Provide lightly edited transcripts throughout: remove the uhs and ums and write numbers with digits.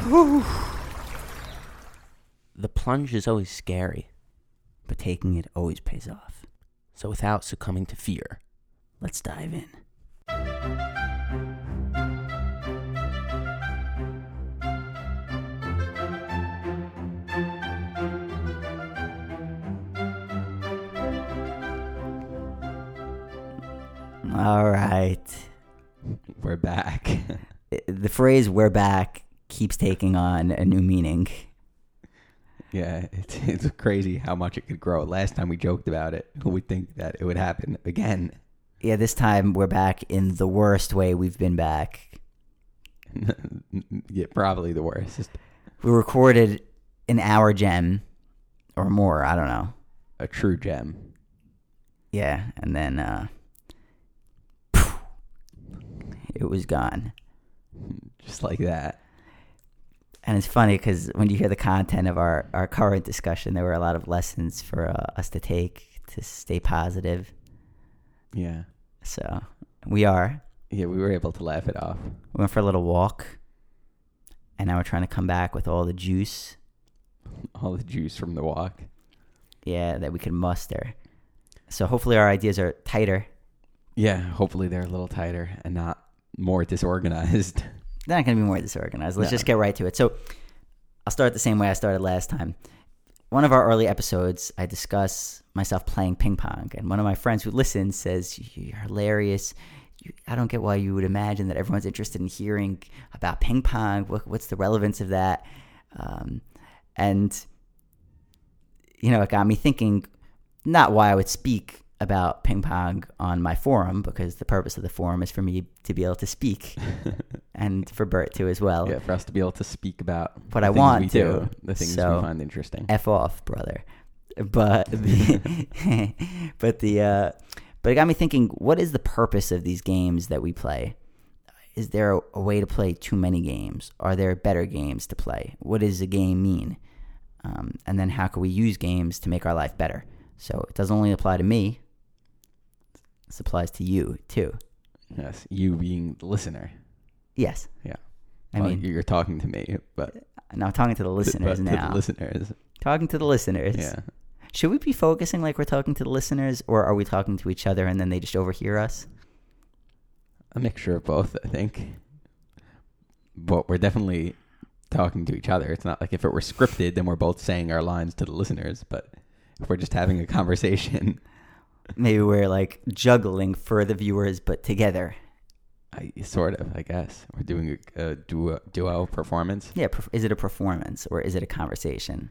The plunge is always scary, but taking it always pays off. So without succumbing to fear, let's dive in. All right. We're back. The phrase "we're back" keeps taking on a new meaning. Yeah, it's crazy how much it could grow. Last time we joked about it, we think that it would happen again. Yeah, this time we're back in the worst way we've been back. Yeah, probably the worst. We recorded an hour gem or more, I don't know. A true gem. Yeah, and then it was gone. Just like that. And it's funny because when you hear the content of our current discussion, there were a lot of lessons for us to take to stay positive. Yeah. So we are. Yeah, we were able to laugh it off. We went for a little walk, and now we're trying to come back with all the juice. All the juice from the walk. Yeah, that we can muster. So hopefully our ideas are tighter. Yeah, hopefully they're a little tighter and not more disorganized. They're not going to be more disorganized. Let's just get right to it. So I'll start the same way I started last time. One of our early episodes, I discuss myself playing ping pong. And one of my friends who listens says, "You're hilarious. I don't get why you would imagine that everyone's interested in hearing about ping pong. What's the relevance of that?" And, you know, it got me thinking, not why I would speak about ping pong on my forum, because the purpose of the forum is for me to be able to speak and for Bert to as well. Yeah, for us to be able to speak about what I want to. The things so, we find interesting. F off, brother. But but it got me thinking, what is the purpose of these games that we play? Is there a way to play too many games? Are there better games to play? What does a game mean? And then how can we use games to make our life better? So it doesn't only apply to me. This applies to you, too. Yes, you being the listener. Yes. Yeah. I mean, you're talking to me, but... No, I'm talking to the listeners now. To the listeners. Talking to the listeners. Yeah. Should we be focusing like we're talking to the listeners, or are we talking to each other and then they just overhear us? A mixture of both, I think. But we're definitely talking to each other. It's not like if it were scripted, then we're both saying our lines to the listeners. But if we're just having a conversation... Maybe we're like juggling for the viewers, but together. Sort of, I guess. We're doing a duo performance. Yeah, is it a performance or is it a conversation?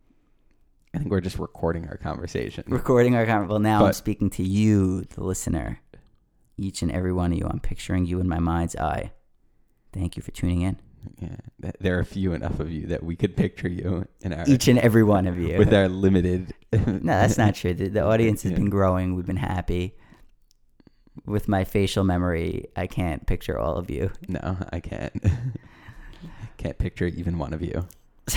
I think we're just recording our conversation. Well, now I'm speaking to you, the listener. Each and every one of you. I'm picturing you in my mind's eye. Thank you for tuning in. Yeah, there are few enough of you that we could picture you in our... Each and every one of you. With our limited... No, that's not true. The audience has been growing. We've been happy. With my facial memory, I can't picture all of you. No, I can't. Can't picture even one of you.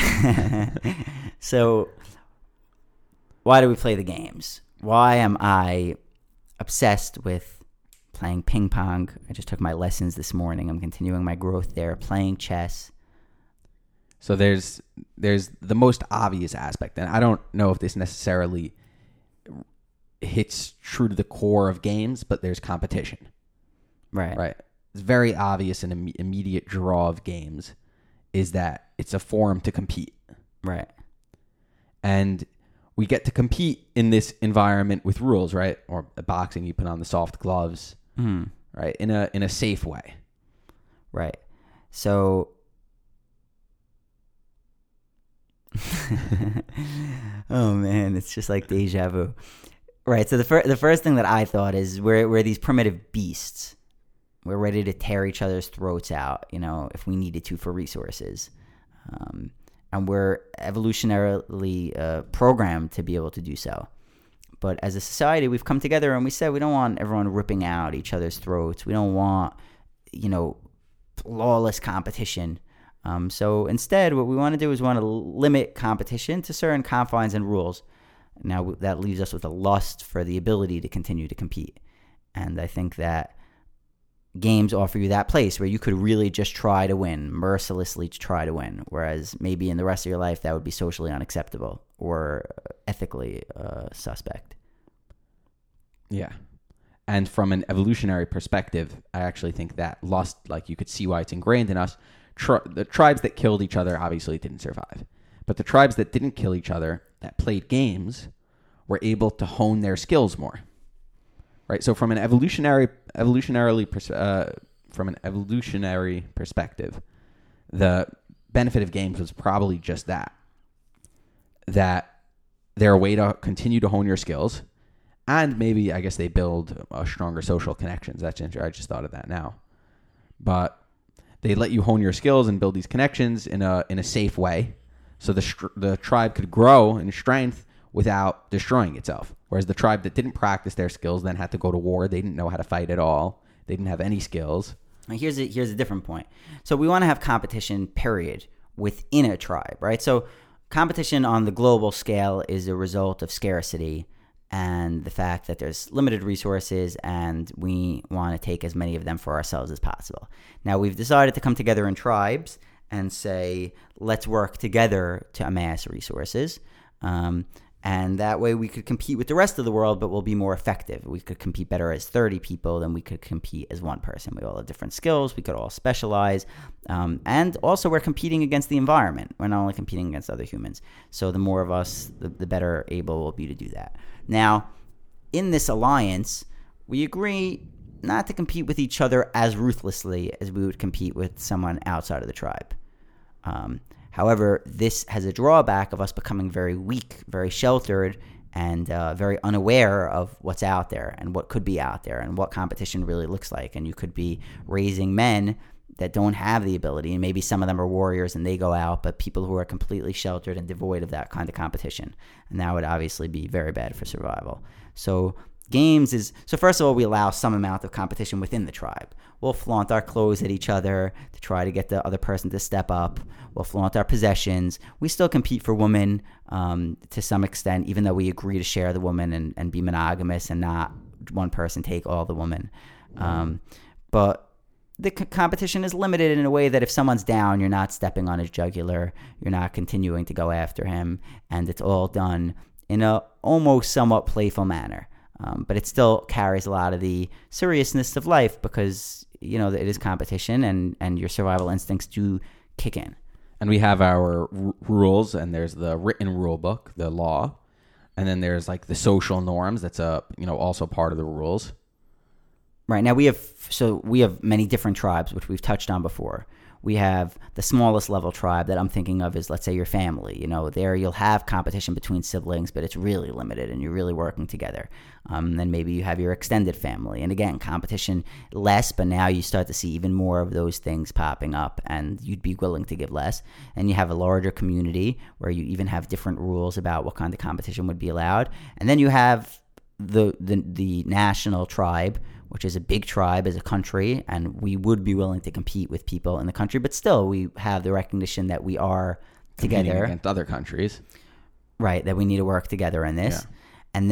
So, why do we play the games? Why am I obsessed with playing ping pong? I just took my lessons this morning. I'm continuing my growth there. Playing chess. So there's the most obvious aspect, and I don't know if this necessarily hits true to the core of games, but there's competition. Right. It's very obvious an immediate draw of games is that it's a forum to compete. Right. And we get to compete in this environment with rules, right? Or boxing, you put on the soft gloves, right? In a safe way. Right. So... oh man, it's just like deja vu. Right, so the first thing that I thought is we're these primitive beasts. We're ready to tear each other's throats out, you know, if we needed to for resources. And we're evolutionarily programmed to be able to do so. But as a society, we've come together and we said we don't want everyone ripping out each other's throats. We don't want, you know, lawless competition. So instead, what we want to do is we want to limit competition to certain confines and rules. Now, that leaves us with a lust for the ability to continue to compete. And I think that games offer you that place where you could really just try to win, mercilessly try to win, whereas maybe in the rest of your life that would be socially unacceptable or ethically suspect. Yeah. And from an evolutionary perspective, I actually think that lust, like you could see why it's ingrained in us. The tribes that killed each other obviously didn't survive. But the tribes that didn't kill each other, that played games, were able to hone their skills more. Right? So from an evolutionary perspective, the benefit of games was probably just that they're a way to continue to hone your skills. And maybe, I guess, they build stronger social connections. That's interesting. I just thought of that now. But they let you hone your skills and build these connections in a safe way, so the tribe could grow in strength without destroying itself. Whereas the tribe that didn't practice their skills then had to go to war. They didn't know how to fight at all. They didn't have any skills. Now here's a different point. So we want to have competition, period, within a tribe, right? So competition on the global scale is a result of scarcity and the fact that there's limited resources and we want to take as many of them for ourselves as possible. Now, we've decided to come together in tribes and say, let's work together to amass resources. And that way we could compete with the rest of the world, but we'll be more effective. We could compete better as 30 people than we could compete as one person. We all have different skills. We could all specialize. And also we're competing against the environment. We're not only competing against other humans. So the more of us, the better able we'll be to do that. Now, in this alliance, we agree not to compete with each other as ruthlessly as we would compete with someone outside of the tribe. However, this has a drawback of us becoming very weak, very sheltered, and very unaware of what's out there and what could be out there and what competition really looks like. And you could be raising men that don't have the ability, and maybe some of them are warriors and they go out, but people who are completely sheltered and devoid of that kind of competition. And that would obviously be very bad for survival. So first of all, we allow some amount of competition within the tribe. We'll flaunt our clothes at each other to try to get the other person to step up. We'll flaunt our possessions. We still compete for women to some extent, even though we agree to share the woman and be monogamous and not one person take all the women. But the competition is limited in a way that if someone's down, you're not stepping on his jugular, you're not continuing to go after him, and it's all done in a almost somewhat playful manner. But it still carries a lot of the seriousness of life because, it is competition and your survival instincts do kick in. And we have our rules, and there's the written rule book, the law, and then there's like the social norms. That's also part of the rules. Right. Now we have many different tribes, which we've touched on before. We have the smallest level tribe that I'm thinking of is, let's say, your family. There you'll have competition between siblings, but it's really limited and you're really working together. Then maybe you have your extended family. And again, competition less, but now you start to see even more of those things popping up and you'd be willing to give less. And you have a larger community where you even have different rules about what kind of competition would be allowed. And then you have the national tribe, which is a big tribe as a country, and we would be willing to compete with people in the country, but still we have the recognition that we are competing together against other countries. Right, that we need to work together in this. Yeah.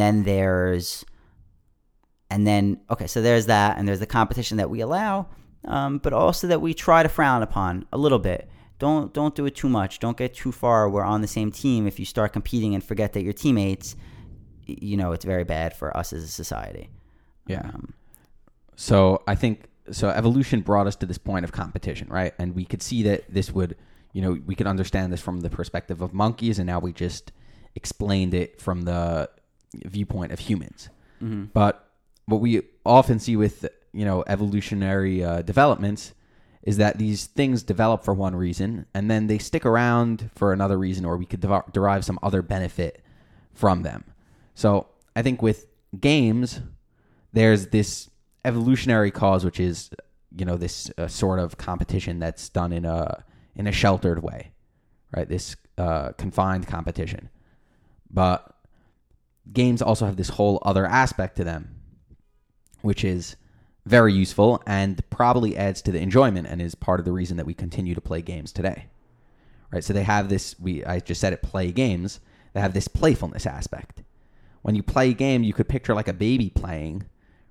So there's that, and there's the competition that we allow, but also that we try to frown upon a little bit. Don't do it too much. Don't get too far. We're on the same team. If you start competing and forget that you're teammates, it's very bad for us as a society. Yeah. So I think evolution brought us to this point of competition, right? And we could see that this would, we could understand this from the perspective of monkeys, and now we just explained it from the viewpoint of humans. Mm-hmm. But what we often see with, evolutionary developments is that these things develop for one reason, and then they stick around for another reason, or we could derive some other benefit from them. So I think with games, there's this evolutionary cause, which is, this sort of competition that's done in a sheltered way, right? This confined competition. But games also have this whole other aspect to them, which is very useful and probably adds to the enjoyment and is part of the reason that we continue to play games today, right? So they have this, I just said it, play games. They have this playfulness aspect. When you play a game, you could picture like a baby playing,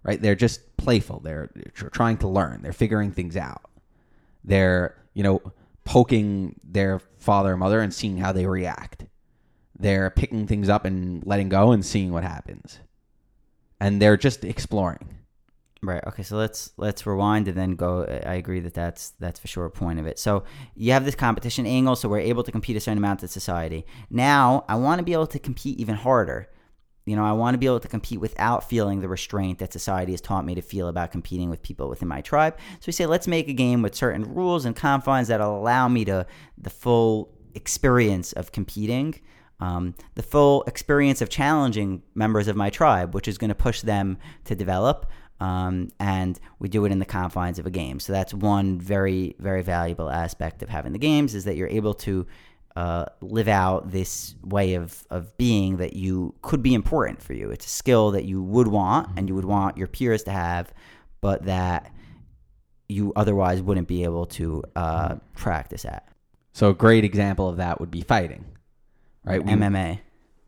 right? They're just playful. They're trying to learn. They're figuring things out. They're, poking their father or mother and seeing how they react. They're picking things up and letting go and seeing what happens. And they're just exploring. Right. Okay. So let's rewind and then go. I agree that's for sure a point of it. So you have this competition angle. So we're able to compete a certain amount in society. Now I want to be able to compete even harder. I want to be able to compete without feeling the restraint that society has taught me to feel about competing with people within my tribe. So we say, let's make a game with certain rules and confines that will allow me to the full experience of competing, the full experience of challenging members of my tribe, which is going to push them to develop. And we do it in the confines of a game. So that's one very, very valuable aspect of having the games, is that you're able to live out this way of being that you could be important for you. It's a skill that you would want and you would want your peers to have, but that you otherwise wouldn't be able to practice at. So a great example of that would be fighting, right? MMA,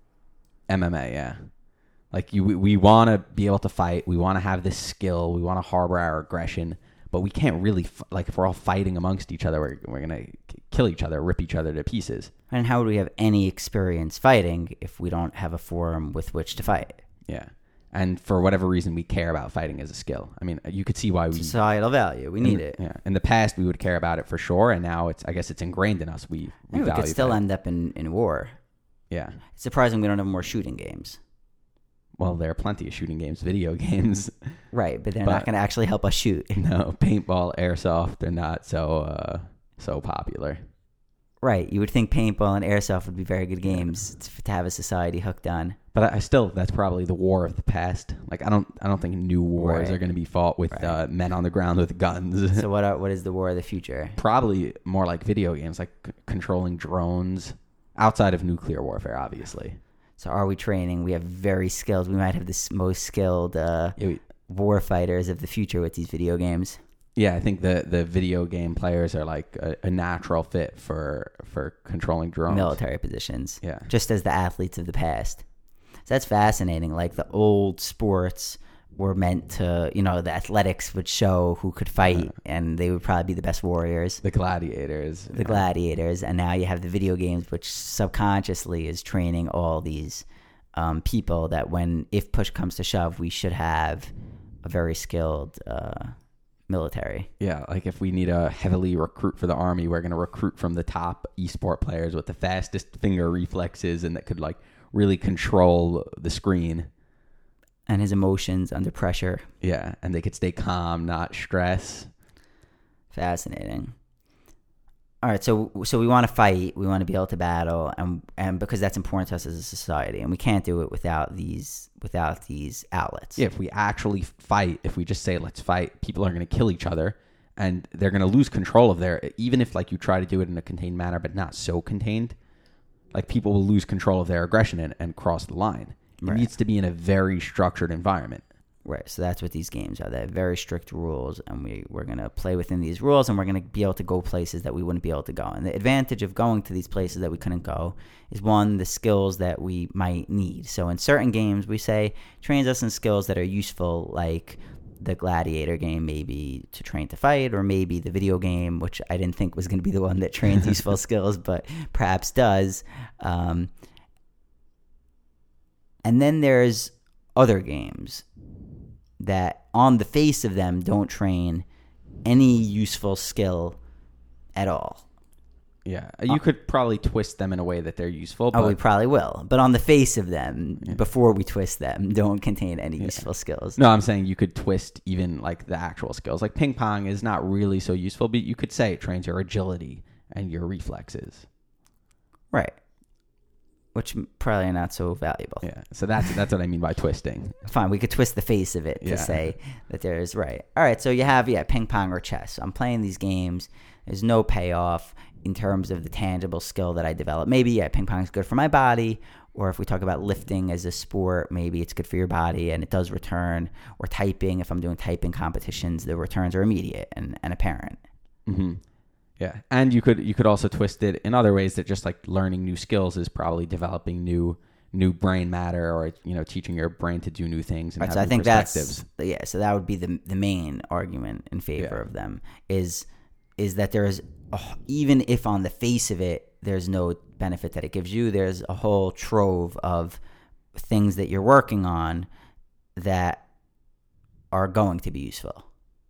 yeah. Like we want to be able to fight. We want to have this skill. We want to harbor our aggression, but we can't really, if we're all fighting amongst each other, we're going to kill each other, rip each other to pieces. And how would we have any experience fighting if we don't have a forum with which to fight? Yeah. And for whatever reason, we care about fighting as a skill. I mean, you could see why we... Societal value. We need it. Yeah. In the past, we would care about it for sure, and now I guess it's ingrained in us. We value could still fighting. end up in war. Yeah. It's surprising we don't have more shooting games. Well, there are plenty of shooting games, video games. Right, but they're not going to actually help us shoot. No, paintball, airsoft, they're not so popular. Right, you would think paintball and airsoft would be very good games to have a society hooked on. But I still, that's probably the war of the past. Like I don't think new wars are going to be fought with men on the ground with guns. So what is the war of the future? Probably more like video games, like controlling drones, outside of nuclear warfare, obviously. So are we training? We have very skilled. We might have the most skilled war fighters of the future with these video games. Yeah, I think the video game players are like a natural fit for controlling drones. Military positions. Yeah. Just as the athletes of the past. So that's fascinating. Like the old sports were meant to, the athletics would show who could fight, and they would probably be the best warriors. The gladiators. The gladiators. And now you have the video games, which subconsciously is training all these people that if push comes to shove, we should have a very skilled military. Yeah, like if we need to heavily recruit for the army, we're going to recruit from the top esport players with the fastest finger reflexes and that could like really control the screen. And his emotions under pressure. Yeah, and they could stay calm, not stress. Fascinating. All right, so we want to fight, we want to be able to battle, and because that's important to us as a society, and we can't do it without these outlets. Yeah, if we actually fight, if we just say let's fight, people are going to kill each other, and they're going to lose control of even if like you try to do it in a contained manner, but not so contained, like people will lose control of their aggression and cross the line. It needs to be in a very structured environment. Right, so that's what these games are. They have very strict rules, and we're going to play within these rules, and we're going to be able to go places that we wouldn't be able to go. And the advantage of going to these places that we couldn't go is, one, the skills that we might need. So in certain games, we say, trains us in skills that are useful, like the gladiator game, maybe to train to fight, or maybe the video game, which I didn't think was going to be the one that trains useful skills, but perhaps does. And then there's other games that on the face of them don't train any useful skill at all. Yeah, you could probably twist them in a way that they're useful. But we probably will. But on the face of them, before we twist them, don't contain any useful skills. No, I'm saying you could twist even like the actual skills. Like ping pong is not really so useful, but you could say it trains your agility and your reflexes. Right. Which probably are not so valuable. Yeah, so that's what I mean by twisting. Fine, we could twist the face of it to say that there's right. All right, so you have ping pong or chess. I'm playing these games. There's no payoff in terms of the tangible skill that I develop. Maybe ping pong is good for my body, or if we talk about lifting as a sport, maybe it's good for your body and it does return. Or typing, if I'm doing typing competitions, the returns are immediate and apparent. Mm-hmm. Yeah, and you could also twist it in other ways that just like learning new skills is probably developing new new brain matter, or teaching your brain to do new things and Right, have so I new think perspectives. so that would be the main argument in favor Yeah. of them is that there is, even if on the face of it there's no benefit that it gives you, there's a whole trove of things that you're working on that are going to be useful.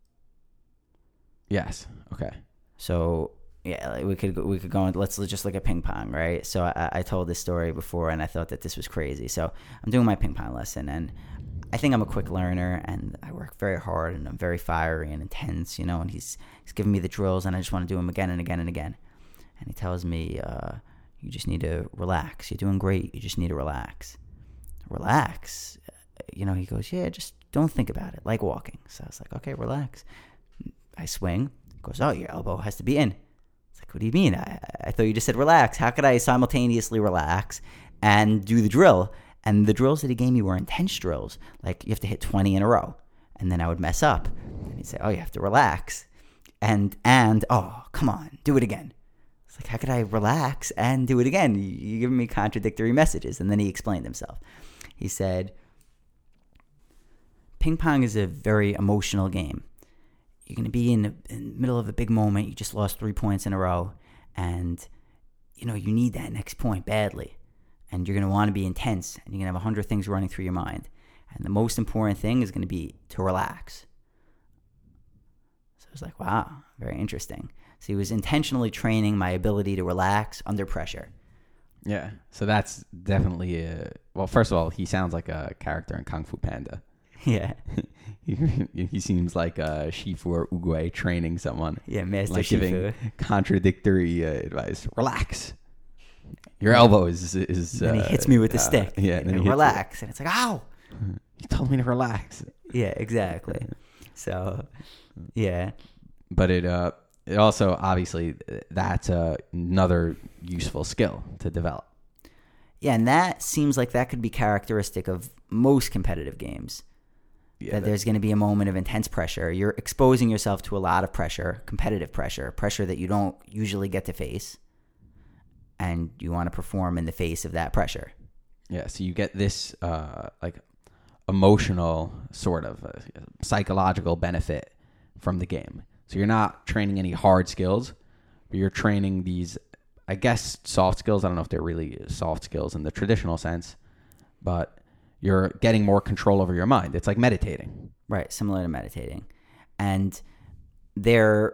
Yes. Okay. So yeah, like we could go on. Let's just look at ping pong, right? So I told this story before, and I thought that this was crazy. So I'm doing my ping pong lesson, and I think I'm a quick learner, and I work very hard, and I'm very fiery and intense, and he's giving me the drills, and I just want to do them again and again and again. And he tells me, you just need to relax. You're doing great. You just need to relax. Relax. He goes, yeah, just don't think about it, like walking. So I was like, okay, relax. I swing. He goes, oh, your elbow has to be in. It's like, what do you mean? I thought you just said relax. How could I simultaneously relax and do the drill? And the drills that he gave me were intense drills. Like, you have to hit 20 in a row. And then I would mess up. And he'd say, oh, you have to relax. And oh, come on, do it again. It's like, how could I relax and do it again? You're giving me contradictory messages. And then he explained himself. He said, ping pong is a very emotional game. You're going to be in the middle of a big moment. You just lost 3 points in a row. And, you need that next point badly. And you're going to want to be intense. And you're going to have 100 things running through your mind. And the most important thing is going to be to relax. So I was like, wow, very interesting. So he was intentionally training my ability to relax under pressure. Yeah. So that's definitely well, first of all, he sounds like a character in Kung Fu Panda. Yeah. He seems like Shifu Oogway training someone. Yeah, Master like Shifu. giving contradictory advice. Relax. Your elbow is and he hits me with the stick. Yeah, and then he relax. And it's like, ow. You told me to relax. Yeah, exactly. So, yeah. But it also, obviously, that's another useful skill to develop. Yeah, and that seems like that could be characteristic of most competitive games. Yeah, that there's going to be a moment of intense pressure. You're exposing yourself to a lot of pressure, competitive pressure that you don't usually get to face. And you want to perform in the face of that pressure. Yeah, so you get this like emotional sort of psychological benefit from the game. So you're not training any hard skills, but you're training these, I guess, soft skills. I don't know if they're really soft skills in the traditional sense, but you're getting more control over your mind. It's like meditating. Right, similar to meditating. And they're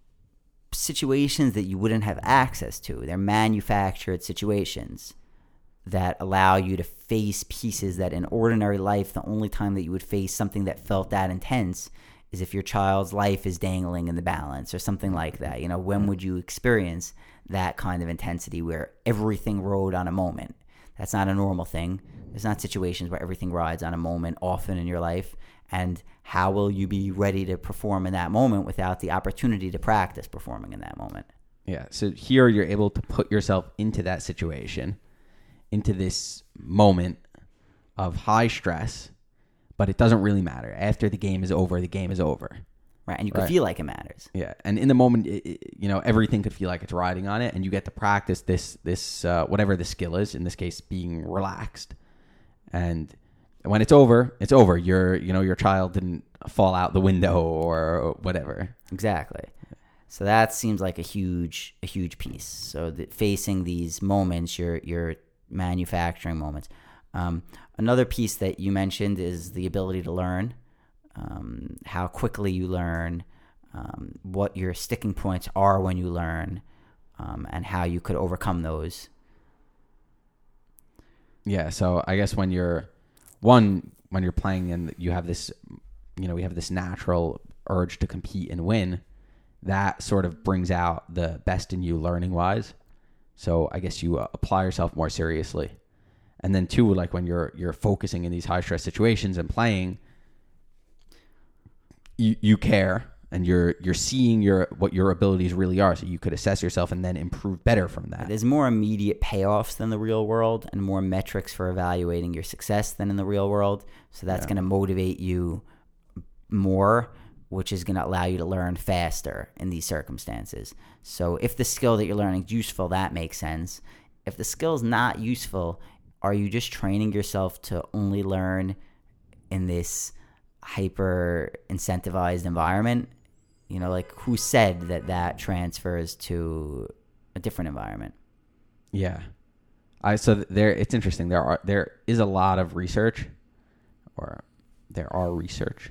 situations that you wouldn't have access to. They're manufactured situations that allow you to face pieces that in ordinary life, the only time that you would face something that felt that intense is if your child's life is dangling in the balance or something like that. When would you experience that kind of intensity where everything rode on a moment? That's not a normal thing. There's not situations where everything rides on a moment often in your life. And how will you be ready to perform in that moment without the opportunity to practice performing in that moment? Yeah. So here you're able to put yourself into that situation, into this moment of high stress, but it doesn't really matter. After the game is over, the game is over. Right. And you can feel like it matters. Yeah. And in the moment, everything could feel like it's riding on it, and you get to practice this whatever the skill is, in this case, being relaxed. And when it's over, it's over. Your child didn't fall out the window or whatever. Exactly. So that seems like a huge piece. So facing these moments, you're manufacturing moments. Another piece that you mentioned is the ability to learn, how quickly you learn, what your sticking points are when you learn, and how you could overcome those. Yeah, so I guess when you're playing and you have this, we have this natural urge to compete and win, that sort of brings out the best in you learning wise. So I guess you apply yourself more seriously. And then too, like when you're focusing in these high stress situations and playing, you care and you're seeing what your abilities really are, so you could assess yourself and then improve better from that. There's more immediate payoffs than the real world and more metrics for evaluating your success than in the real world. So that's going to motivate you more, which is going to allow you to learn faster in these circumstances. So if the skill that you're learning is useful, that makes sense. If the skill is not useful, are you just training yourself to only learn in this hyper incentivized environment? You know, like who said that transfers to a different environment? Yeah. It's interesting. There is a lot of research, or there are research,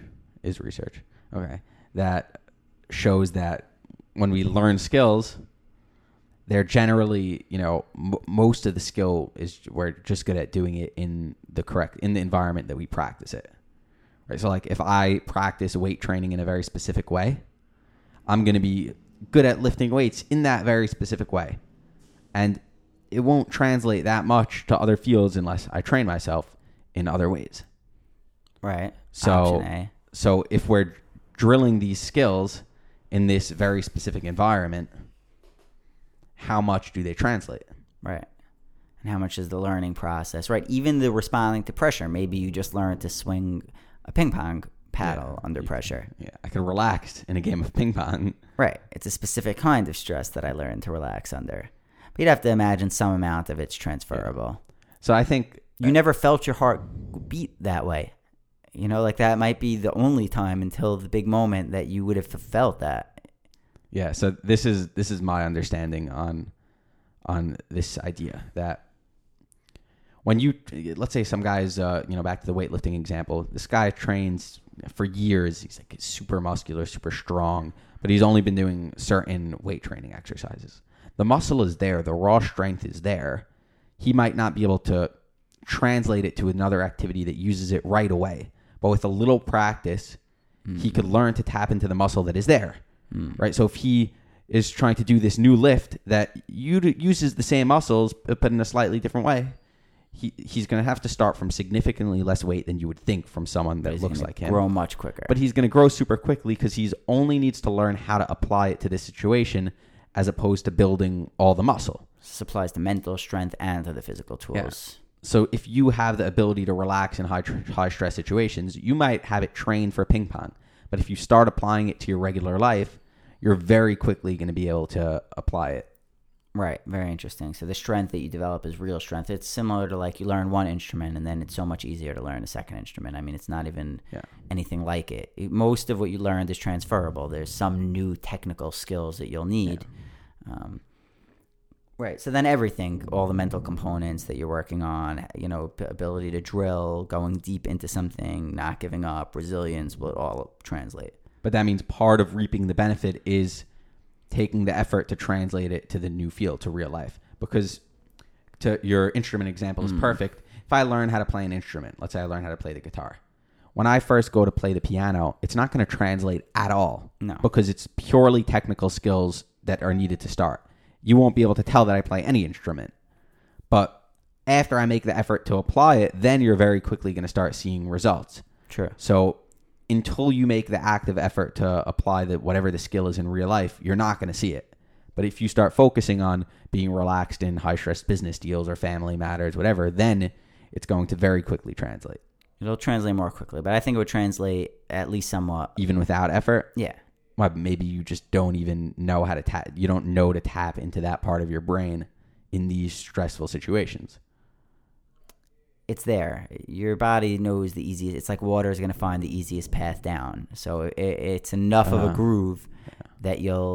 okay, that shows that when we learn skills, they're generally, most of the skill is we're just good at doing it in the environment that we practice it. Right? So like if I practice weight training in a very specific way, I'm going to be good at lifting weights in that very specific way. And it won't translate that much to other fields unless I train myself in other ways. Right. So, Option A. So if we're drilling these skills in this very specific environment, how much do they translate? Right. And how much is the learning process? Right. Even the responding to pressure. Maybe you just learned to swing a ping pong paddle under pressure. Yeah. I can relax in a game of ping pong. Right. It's a specific kind of stress that I learned to relax under. But you'd have to imagine some amount of it's transferable. Yeah. So I think you never felt your heart beat that way. Like that might be the only time until the big moment that you would have felt that. Yeah. So this is my understanding on this idea that when let's say some guys, back to the weightlifting example, this guy trains for years. He's like super muscular, super strong, but he's only been doing certain weight training exercises. The muscle is there. The raw strength is there. He might not be able to translate it to another activity that uses it right away. But with a little practice, he could learn to tap into the muscle that is there. Right? So if he is trying to do this new lift that uses the same muscles, but in a slightly different way, he's going to have to start from significantly less weight than you would think from someone that looks like him. Grow much quicker. But he's going to grow super quickly because he's only needs to learn how to apply it to this situation as opposed to building all the muscle. This applies to mental strength and to the physical tools. Yeah. So if you have the ability to relax in high stress situations, you might have it trained for ping pong. But if you start applying it to your regular life, you're very quickly going to be able to apply it. Right. Very interesting. So the strength that you develop is real strength. It's similar to like you learn one instrument and then it's so much easier to learn a second instrument. I mean, it's not even anything like it. Most of what you learned is transferable. There's some new technical skills that you'll need. Right. So then everything, all the mental components that you're working on, ability to drill, going deep into something, not giving up, resilience will all translate. But that means part of reaping the benefit is taking the effort to translate it to the new field, to real life. Because to your instrument example is perfect. If I learn how to play an instrument, let's say I learn how to play the guitar. When I first go to play the piano, it's not going to translate at all. No. Because it's purely technical skills that are needed to start. You won't be able to tell that I play any instrument. But after I make the effort to apply it, then you're very quickly going to start seeing results. True. So until you make the active effort to apply whatever the skill is in real life, you're not going to see it. But if you start focusing on being relaxed in high-stress business deals or family matters, whatever, then it's going to very quickly translate. It'll translate more quickly, but I think it would translate at least somewhat. Even without effort? Yeah. Well, maybe you just don't even know how to tap. You don't know to tap into that part of your brain in these stressful situations. It's there. Your body knows the easiest. It's like water is going to find the easiest path down. So it's enough of a groove that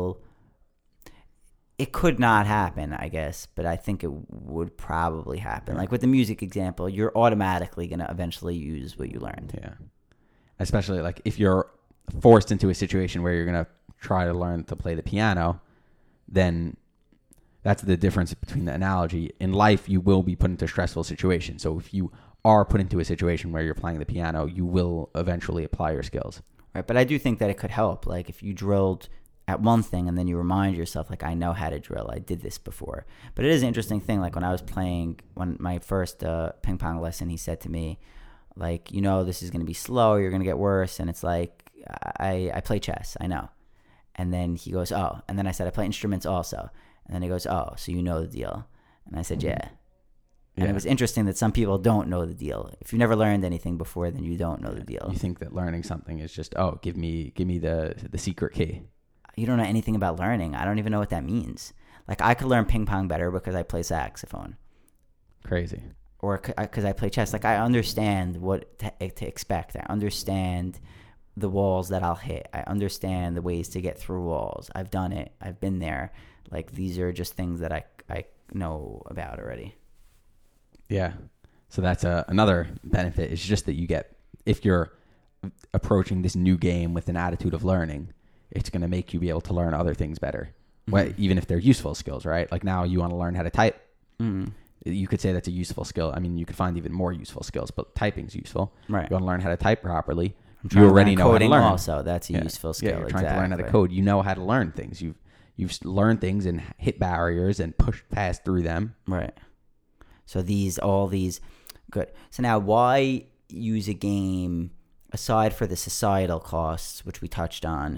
it could not happen, I guess, but I think it would probably happen. Yeah. Like with the music example, you're automatically going to eventually use what you learned. Yeah. Especially like if you're forced into a situation where you're going to try to learn to play the piano, then that's the difference between the analogy. In life, you will be put into stressful situations. So if you are put into a situation where you're playing the piano, you will eventually apply your skills. Right, but I do think that it could help. Like if you drilled at one thing and then you remind yourself, like, I know how to drill. I did this before. But it is an interesting thing. Like when I was playing, when my first ping pong lesson, he said to me, like, this is going to be slow. You're going to get worse. And it's like, I play chess. I know. And then he goes, oh. And then I said, I play instruments also. And then he goes, oh, so you know the deal. And I said, yeah. And it was interesting that some people don't know the deal. If you've never learned anything before, then you don't know the deal. You think that learning something is just, give me the secret key. You don't know anything about learning. I don't even know what that means. Like I could learn ping pong better because I play saxophone. Crazy. or because I play chess, like I understand what to expect. I understand the walls that I'll hit. I understand the ways to get through walls. I've done it. I've been there. Like these are just things that I know about already. Yeah. So that's another benefit. It's just that you get, if you're approaching this new game with an attitude of learning, it's going to make you be able to learn other things better. Well, even if they're useful skills, right? Like now you want to learn how to type. You could say that's a useful skill. I mean, you could find even more useful skills, but typing's useful. Right. You want to learn how to type properly. You already know how to learn. Also, that's a useful skill. Yeah, you're trying to learn how to code. You know how to learn things. You've learned things and hit barriers and pushed past through them. Right. So all these, good. So now, why use a game aside for the societal costs, which we touched on?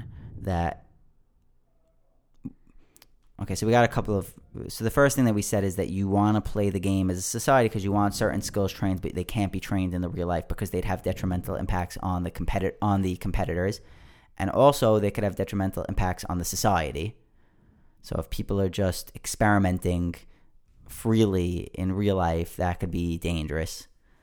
Okay, so we got a couple of. So the first thing that we said is that you want to play the game as a society because you want certain skills trained, but they can't be trained in the real life because they'd have detrimental impacts on the competitors, and also they could have detrimental impacts on the society. So if people are just experimenting freely in real life, that could be dangerous.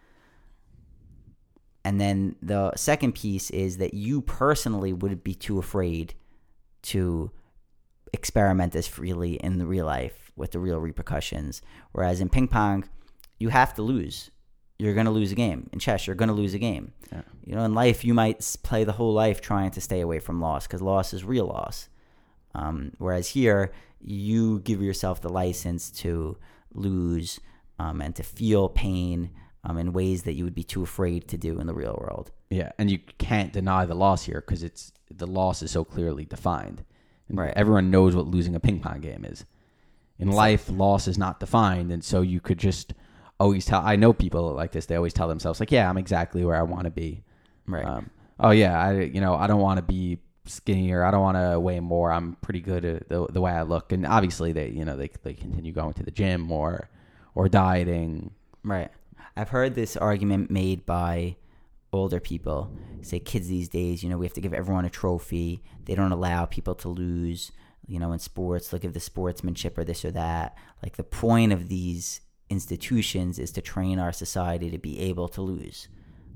And then the second piece is that you personally would be too afraid to experiment as freely in the real life with the real repercussions. Whereas in ping pong, you have to lose. You're going to lose a game. In chess, you're going to lose a game. Yeah. You know, in life, you might play the whole life trying to stay away from loss because loss is real loss. Whereas here, you give yourself the license to lose and to feel pain in ways that you would be too afraid to do in the real world. Yeah, and you can't deny the loss here because the loss is so clearly defined. And right. Everyone knows what losing a ping pong game is. In life, loss is not defined, and so you could just always tell. I know people like this. They always tell themselves, like, "Yeah, I'm exactly where I want to be." Right. Oh yeah, I don't want to be skinnier. I don't want to weigh more. I'm pretty good at the way I look. And obviously, they continue going to the gym or dieting. Right. I've heard this argument made by older people. Say kids these days, we have to give everyone a trophy. They don't allow people to lose. In sports, look at the sportsmanship or this or that. Like the point of these institutions is to train our society to be able to lose.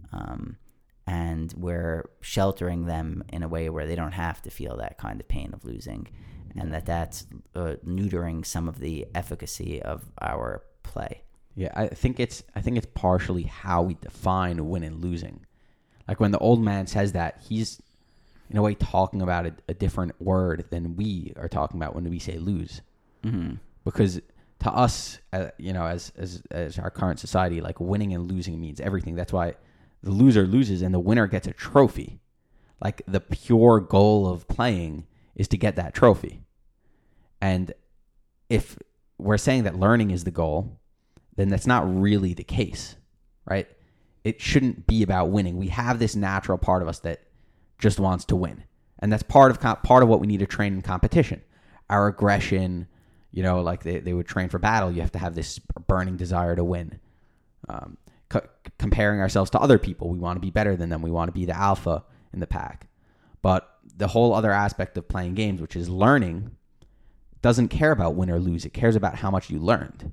And we're sheltering them in a way where they don't have to feel that kind of pain of losing. And that's neutering some of the efficacy of our play. Yeah, I think it's partially how we define win and losing. Like when the old man says that, he's in a way talking about a different word than we are talking about when we say lose. Mm-hmm. Because to us, as our current society, like winning and losing means everything. That's why the loser loses and the winner gets a trophy. Like the pure goal of playing is to get that trophy. And if we're saying that learning is the goal, then that's not really the case, right? It shouldn't be about winning. We have this natural part of us that just wants to win. And that's part of what we need to train in competition. Our aggression, like they would train for battle. You have to have this burning desire to win. Comparing ourselves to other people. We want to be better than them. We want to be the alpha in the pack. But the whole other aspect of playing games, which is learning, doesn't care about win or lose. It cares about how much you learned.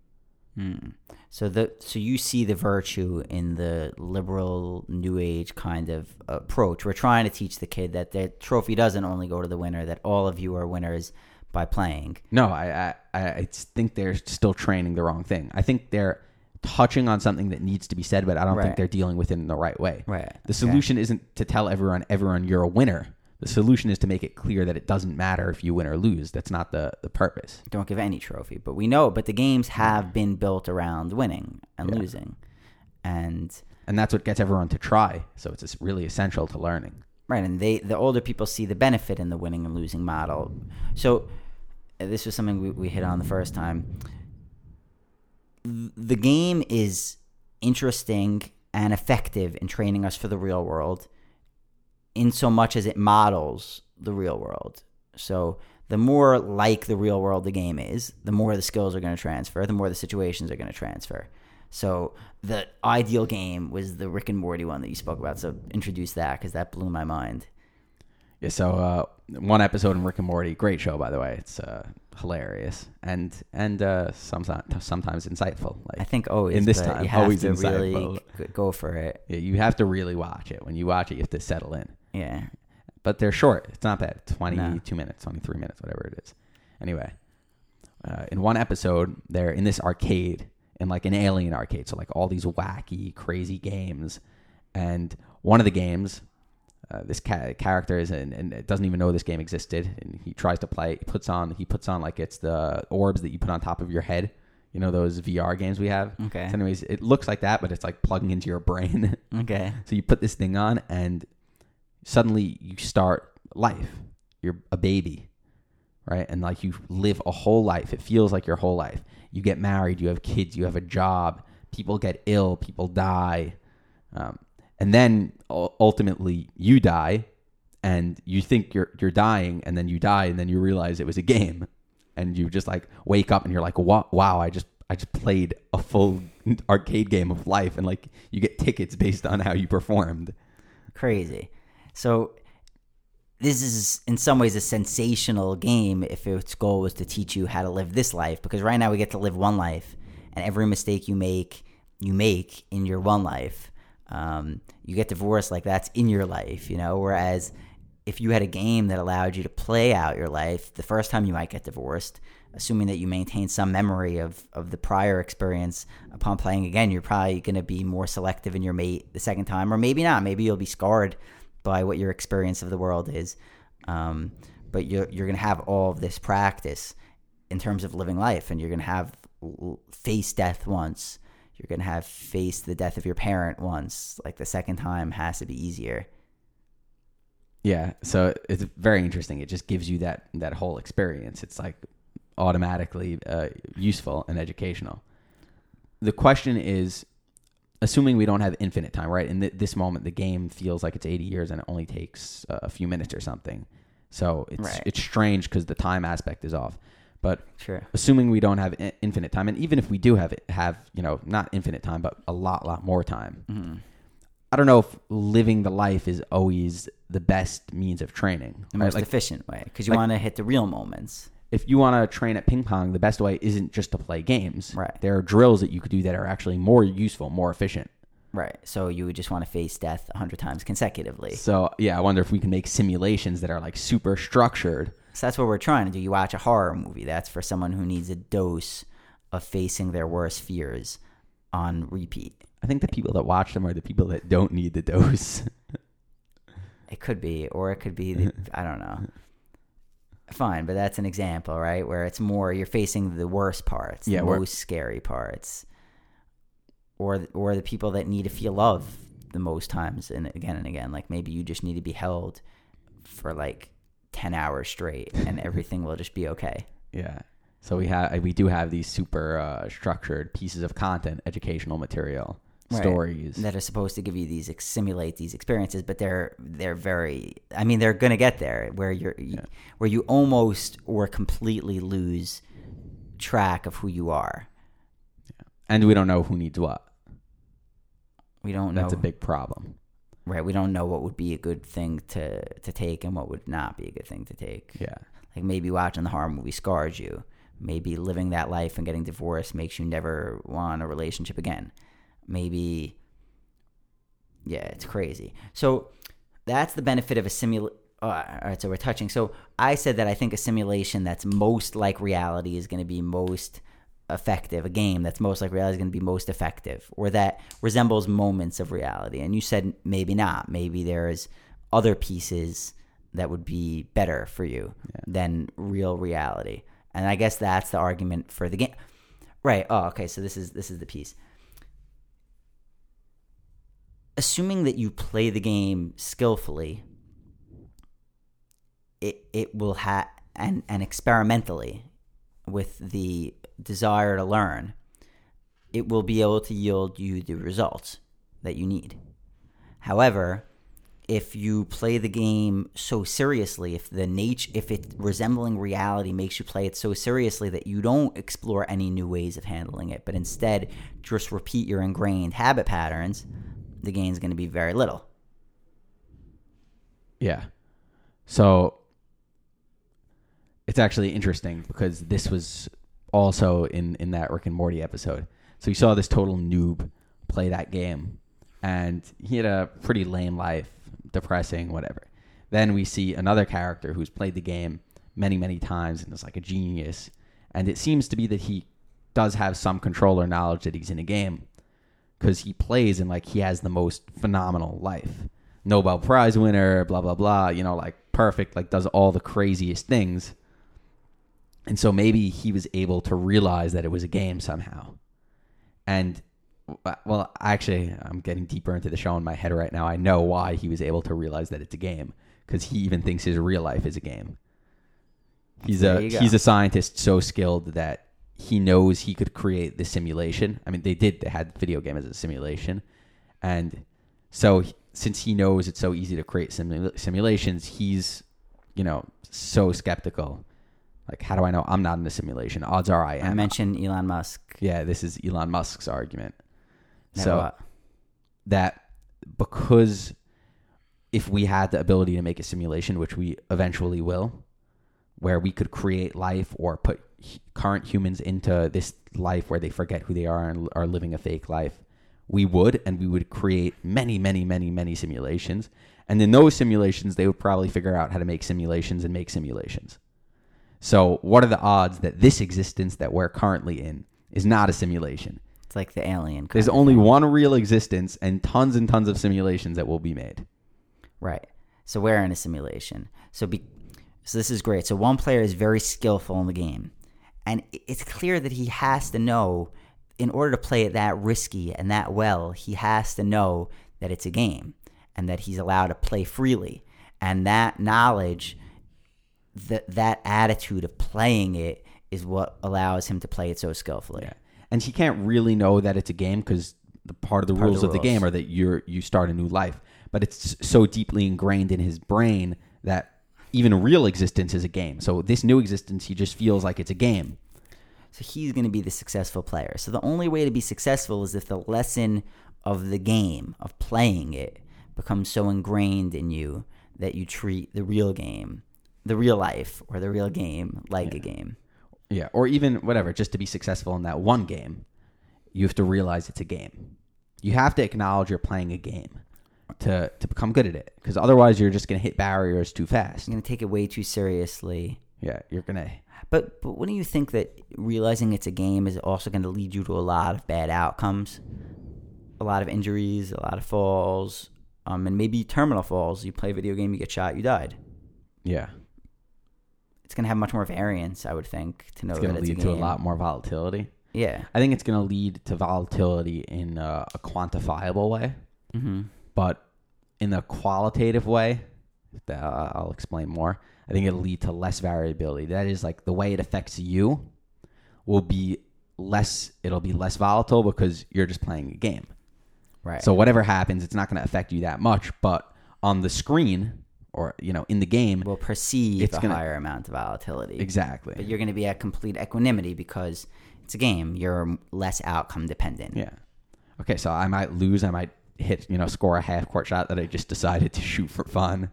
So you see the virtue in the liberal new age kind of approach. We're trying to teach the kid that the trophy doesn't only go to the winner, that all of you are winners by playing. No, I think they're still training the wrong thing. I think they're touching on something that needs to be said, but I don't think they're dealing with it in the right way. Right. The solution isn't to tell everyone you're a winner. The solution is to make it clear that it doesn't matter if you win or lose. That's not the purpose. Don't give any trophy. But we know, the games have been built around winning and losing. And that's what gets everyone to try. So it's really essential to learning. Right. And the older people see the benefit in the winning and losing model. So this was something we hit on the first time. The game is interesting and effective in training us for the real world, in so much as it models the real world. So the more like the real world the game is, the more the skills are going to transfer, the more the situations are going to transfer. So the ideal game was the Rick and Morty one that you spoke about. So introduce that because that blew my mind. Yeah, so one episode in Rick and Morty, great show by the way. It's hilarious and sometimes insightful. Like I think always in this but time, you have always to really insightful. go for it. Yeah, you have to really watch it. When you watch it, you have to settle in. Yeah. But they're short. It's not bad. 22 No. minutes, 23 minutes, whatever it is. Anyway, in one episode, they're in this arcade, in like an alien arcade. So like all these wacky, crazy games. And one of the games, this character is and doesn't even know this game existed. And he tries to play. He puts on like it's the orbs that you put on top of your head. You know those VR games we have? Okay. So anyways, it looks like that, but it's like plugging into your brain. Okay. So you put this thing on and suddenly you start life. You're a baby, right? And like you live a whole life. It feels like your whole life. You get married, you have kids, you have a job, people get ill, people die. And then ultimately you die and you think you're dying and then you die and then you realize it was a game and you just like wake up and you're like, wow, I just played a full arcade game of life and like you get tickets based on how you performed. Crazy. So this is in some ways a sensational game if its goal was to teach you how to live this life, because right now we get to live one life and every mistake you make in your one life. You get divorced, like that's in your life, you know, whereas if you had a game that allowed you to play out your life, the first time you might get divorced, assuming that you maintain some memory of the prior experience upon playing again, you're probably going to be more selective in your mate the second time, or maybe not. Maybe you'll be scarred by what your experience of the world is. But you're going to have all of this practice in terms of living life, and you're going to have faced death once. You're going to have faced the death of your parent once. Like the second time has to be easier. Yeah, so it's very interesting. It just gives you that whole experience. It's like automatically useful and educational. The question is, assuming we don't have infinite time, right? In this moment, the game feels like it's 80 years and it only takes a few minutes or something. So it's strange because the time aspect is off. But sure, assuming we don't have infinite time, and even if we do have not infinite time, but a lot more time, mm-hmm. I don't know if living the life is always the best means of training. The most efficient way, because you like, want to hit the real moments. If you want to train at ping pong, the best way isn't just to play games. Right. There are drills that you could do that are actually more useful, more efficient. Right. So you would just want to face death 100 times consecutively. So, yeah, I wonder if we can make simulations that are like super structured. So that's what we're trying to do. You watch a horror movie. That's for someone who needs a dose of facing their worst fears on repeat. I think the people that watch them are the people that don't need the dose. It could be, or it could be, I don't know. Fine, but that's an example, right? Where it's more, you're facing the worst parts, the most scary parts. Or the people that need to feel love the most times and again. Like maybe you just need to be held for like 10 hours straight and everything will just be okay. Yeah. So we do have these super structured pieces of content, educational material, stories that are supposed to give you simulate these experiences, but they're very, I mean, they're going to get there where where you almost or completely lose track of who you are. Yeah. And we don't know who needs what. We don't know. That's a big problem. Right. We don't know what would be a good thing to take and what would not be a good thing to take. Yeah. Like maybe watching the horror movie scars you. Maybe living that life and getting divorced makes you never want a relationship again. Maybe, yeah, it's crazy. So that's the benefit of a simulation. All right, so we're touching. So I said that I think a simulation that's most like reality is going to be most effective. A game that's most like reality is going to be most effective, or that resembles moments of reality. And you said maybe not. Maybe there's other pieces that would be better for you than real reality. And I guess that's the argument for the game. Right. Oh, okay. So this is the piece. Assuming that you play the game skillfully, it will have and experimentally with the desire to learn, it will be able to yield you the results that you need. However, if you play the game so seriously, if it resembling reality makes you play it so seriously that you don't explore any new ways of handling it, but instead just repeat your ingrained habit patterns, the gain's going to be very little. Yeah. So it's actually interesting because this was also in that Rick and Morty episode. So you saw this total noob play that game, and he had a pretty lame life, depressing, whatever. Then we see another character who's played the game many, many times and is like a genius. And it seems to be that he does have some controller knowledge that he's in a game because he plays and like he has the most phenomenal life. Nobel Prize winner, blah, blah, blah, you know, like perfect, like does all the craziest things. And so maybe he was able to realize that it was a game somehow. And, well, actually, I'm getting deeper into the show in my head right now. I know why he was able to realize that it's a game, because he even thinks his real life is a game. He's a scientist so skilled that he knows he could create the simulation. I mean, they had the video game as a simulation. And so since he knows it's so easy to create simulations, he's, you know, so skeptical. Like, how do I know I'm not in a simulation? Odds are I am. I mentioned Elon Musk. Yeah, this is Elon Musk's argument. What? That because if we had the ability to make a simulation, which we eventually will, where we could create life or put current humans into this life where they forget who they are and are living a fake life, we would create many, many, many, many simulations. And in those simulations, they would probably figure out how to make simulations and make simulations. So what are the odds that this existence that we're currently in is not a simulation? It's like the alien. There's only one real existence and tons of simulations that will be made. Right. So we're in a simulation. So this is great. So one player is very skillful in the game. And it's clear that he has to know, in order to play it that risky and that well, he has to know that it's a game and that he's allowed to play freely. And that knowledge, that attitude of playing it is what allows him to play it so skillfully. Yeah. And he can't really know that it's a game because the part of the rules of the game are that you start a new life. But it's so deeply ingrained in his brain that even real existence is a game. So this new existence, he just feels like it's a game. So he's going to be the successful player. So the only way to be successful is if the lesson of the game, of playing it, becomes so ingrained in you that you treat the real game, the real life, or the real game like a game. Yeah, or even whatever, just to be successful in that one game, you have to realize it's a game. You have to acknowledge you're playing a game to become good at it, because otherwise you're just going to hit barriers too fast. You're going to take it way too seriously. Yeah, you're going to... But wouldn't you think that realizing it's a game is also going to lead you to a lot of bad outcomes? A lot of injuries, a lot of falls, and maybe terminal falls. You play a video game, you get shot, you died. Yeah. It's going to have much more variance, I would think, to know that it's a game. It's going to lead to a lot more volatility. Yeah. I think it's going to lead to volatility in a quantifiable way. Mm-hmm. But in a qualitative way, I'll explain more. I think it'll lead to less variability. That is, like, the way it affects you will be less. It'll be less volatile because you're just playing a game. Right. So whatever happens, it's not going to affect you that much. But on the screen, or, you know, in the game, we'll perceive a higher amount of volatility. Exactly. But you're going to be at complete equanimity because it's a game. You're less outcome dependent. Yeah. Okay, so I might lose. I might hit, score a half-court shot that I just decided to shoot for fun.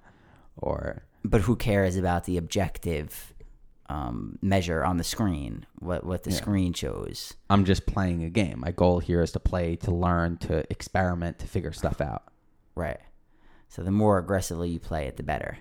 But who cares about the objective measure on the screen, what the screen shows? I'm just playing a game. My goal here is to play, to learn, to experiment, to figure stuff out. Right. So the more aggressively you play it, the better.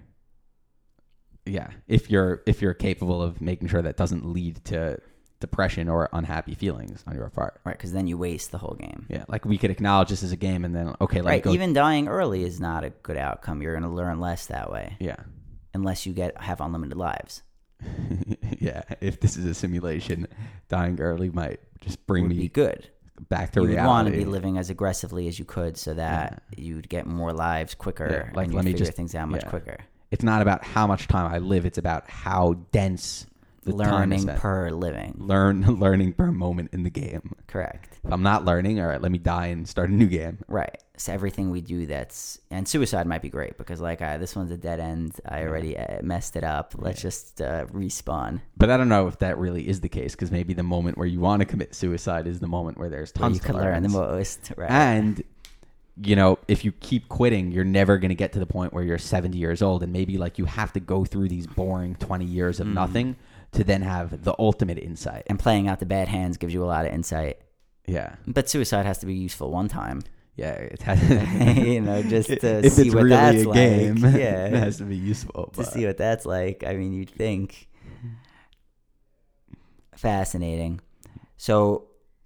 Yeah, if you're capable of making sure that doesn't lead to depression or unhappy feelings on your part. Right, because then you waste the whole game. Yeah, like we could acknowledge this as a game and then, okay, let me go. Even dying early is not a good outcome. You're going to learn less that way. Yeah. Unless you have unlimited lives. Yeah, if this is a simulation, dying early might just bring me be good. Back to reality. You would want to be living as aggressively as you could so that you'd get more lives quicker and you'd figure things out much quicker. It's not about how much time I live. It's about how dense the learning time is per living. Learning per moment in the game. Correct. If I'm not learning, all right, let me die and start a new game. Right. So everything we do and suicide might be great because this one's a dead end. I already messed it up. Let's just respawn. But I don't know if that really is the case because maybe the moment where you want to commit suicide is the moment where there's tons you could learn the most. Right. And you know, if you keep quitting, you're never going to get to the point where you're 70 years old. And maybe like you have to go through these boring 20 years of nothing to then have the ultimate insight. And playing out the bad hands gives you a lot of insight. Yeah. But suicide has to be useful one time. Yeah. It has, You know, just to if see it's what really that's a game, like. Yeah. it has to be useful. To see what that's like. I mean, you'd think. Fascinating. So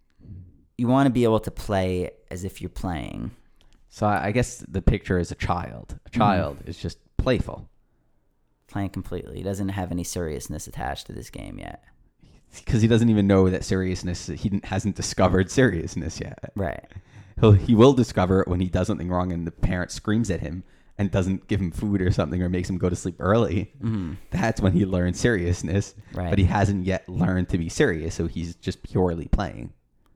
you want to be able to play as if you're playing. So I guess the picture is a child. A child is just playful. Playing completely. He doesn't have any seriousness attached to this game yet. Because he doesn't even know that seriousness, hasn't discovered seriousness yet. Right. He will discover it when he does something wrong and the parent screams at him and doesn't give him food or something or makes him go to sleep early. That's when he learns seriousness. Right. But he hasn't yet learned to be serious, so he's just purely playing.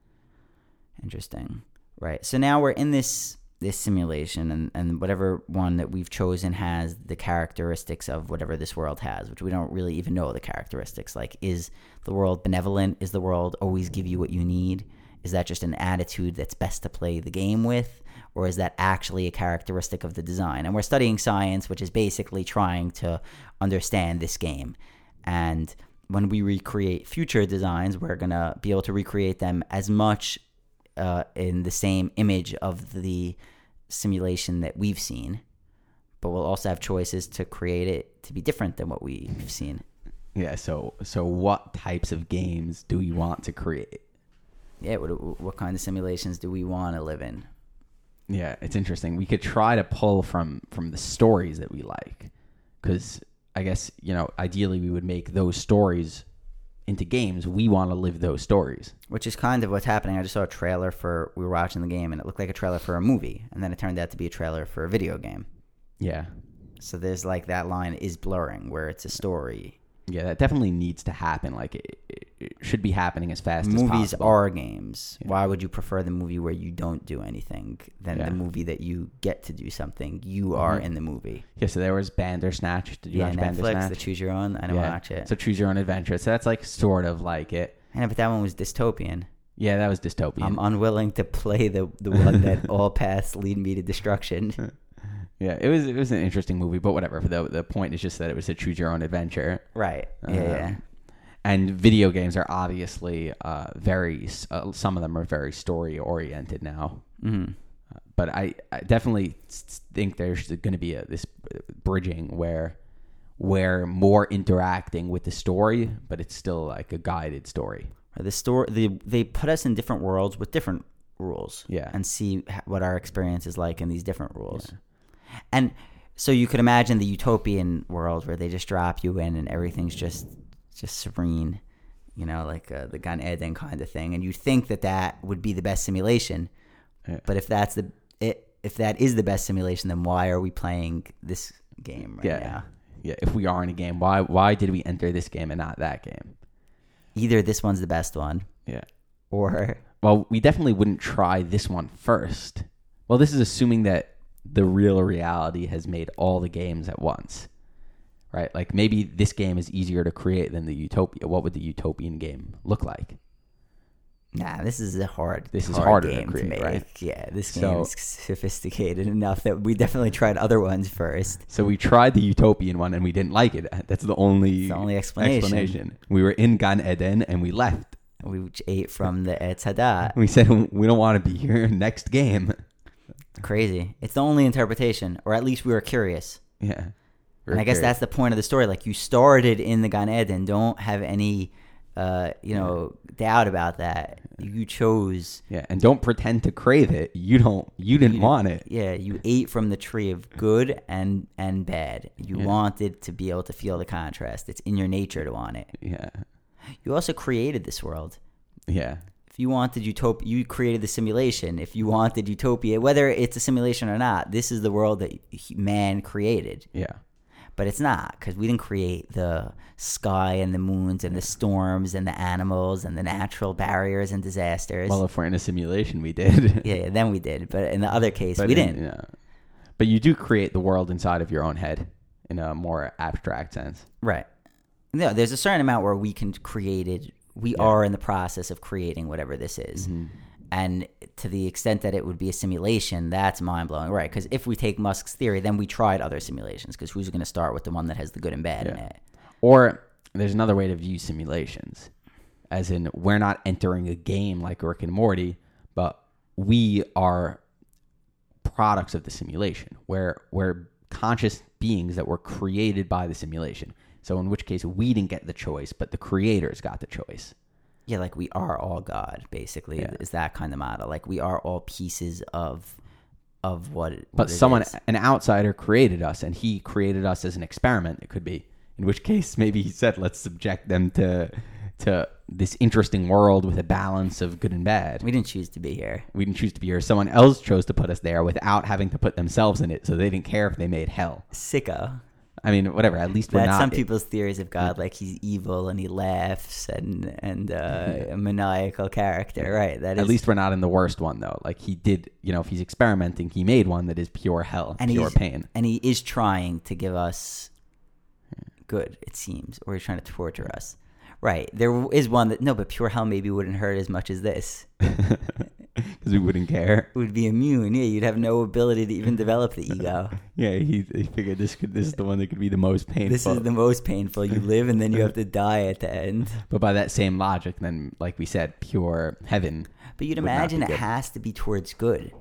Interesting. Right. So now we're in this simulation, and whatever one that we've chosen has the characteristics of whatever this world has, which we don't really even know the characteristics. Like, is the world benevolent? Is the world always give you what you need? Is that just an attitude that's best to play the game with? Or is that actually a characteristic of the design? And we're studying science, which is basically trying to understand this game. And when we recreate future designs, we're going to be able to recreate them as much in the same image of the simulation that we've seen. But we'll also have choices to create it to be different than what we've seen. Yeah, so what types of games do we want to create? Yeah, what kind of simulations do we want to live in? Yeah, it's interesting. We could try to pull from the stories that we like, because I guess, you know, ideally we would make those stories into games. We want to live those stories, which is kind of what's happening. I just saw a trailer we were watching the game, and it looked like a trailer for a movie, and then it turned out to be a trailer for a video game. Yeah. So there's like that line is blurring where it's a story. Yeah, that definitely needs to happen. Like it should be happening as fast as possible. Movies are games. Yeah. Why would you prefer the movie where you don't do anything than the movie that you get to do something? You are in the movie. Yeah, so there was Bandersnatch. Did you watch Netflix, Bandersnatch? The Choose Your Own. I didn't watch it. So Choose Your Own Adventure. So that's like sort of like it. I know, but that one was dystopian. Yeah, that was dystopian. I'm unwilling to play the one that all paths lead me to destruction. Yeah, it was an interesting movie, but whatever. The point is just that it was a choose your own adventure. Right. Yeah. And video games are obviously very. Some of them are very story oriented now. Mm-hmm. But I definitely think there's going to be this bridging where more interacting with the story, but it's still like a guided story. The story they put us in different worlds with different rules. Yeah. And see what our experience is like in these different rules. Yeah. And so you could imagine the utopian world where they just drop you in and everything's just serene, you know, like the Gan Eden kind of thing. And you think that would be the best simulation. Yeah. But if that is the best simulation, then why are we playing this game right now? Yeah, if we are in a game, why did we enter this game and not that game? Either this one's the best one. Yeah. Or... Well, we definitely wouldn't try this one first. Well, this is assuming that the real reality has made all the games at once, right? Like maybe this game is easier to create than the utopia. What would the utopian game look like? Nah, this is harder harder game to create, right? Yeah, this game is sophisticated enough that we definitely tried other ones first. So we tried the utopian one and we didn't like it. That's the only explanation. We were in Gan Eden and we left. We ate from the Etz Hadat. We said we don't want to be here. Next game. Crazy. It's the only interpretation, or at least we were curious. Yeah. And I guess that's the point of the story. Like, you started in the Gan Eden. Don't have any, doubt about that. You chose. Yeah, and don't pretend to crave it. You didn't want it. Yeah, you ate from the tree of good and bad. You wanted to be able to feel the contrast. It's in your nature to want it. Yeah. You also created this world. Yeah. If you wanted utopia, you created the simulation. If you wanted utopia, whether it's a simulation or not, this is the world that man created. Yeah. But it's not, because we didn't create the sky and the moons and the storms and the animals and the natural barriers and disasters. Well, if we're in a simulation, we did. Yeah, then we did. But in the other case, we didn't. Yeah. But you do create the world inside of your own head in a more abstract sense. Right. No, there's a certain amount where we can create it. We are in the process of creating whatever this is. Mm-hmm. And to the extent that it would be a simulation, that's mind-blowing, right? Because if we take Musk's theory, then we tried other simulations, because who's going to start with the one that has the good and bad in it? Or there's another way to view simulations, as in we're not entering a game like Rick and Morty, but we are products of the simulation. We're conscious beings that were created by the simulation. So in which case we didn't get the choice, but the creators got the choice. Yeah, like we are all God, basically, is that kind of model. Like we are all pieces of what But someone, an outsider created us, and he created us as an experiment, it could be. In which case, maybe he said, let's subject them to this interesting world with a balance of good and bad. We didn't choose to be here. We didn't choose to be here. Someone else chose to put us there without having to put themselves in it, so they didn't care if they made hell. Sicko. I mean, whatever. At least we're That's not. some people's theories of God, like he's evil and he laughs and a maniacal character, right? That is, at least we're not in the worst one, though. Like he did, if he's experimenting, he made one that is pure hell, and pure pain. And he is trying to give us good, it seems, or he's trying to torture us. Right. There is one that, no, but pure hell maybe wouldn't hurt as much as this. Because we wouldn't care. It would be immune. Yeah, you'd have no ability to even develop the ego. Yeah, he figured this is the one that could be the most painful. This is the most painful. You live and then you have to die at the end. But by that same logic, then, like we said, pure heaven. But you'd imagine it has to be towards good.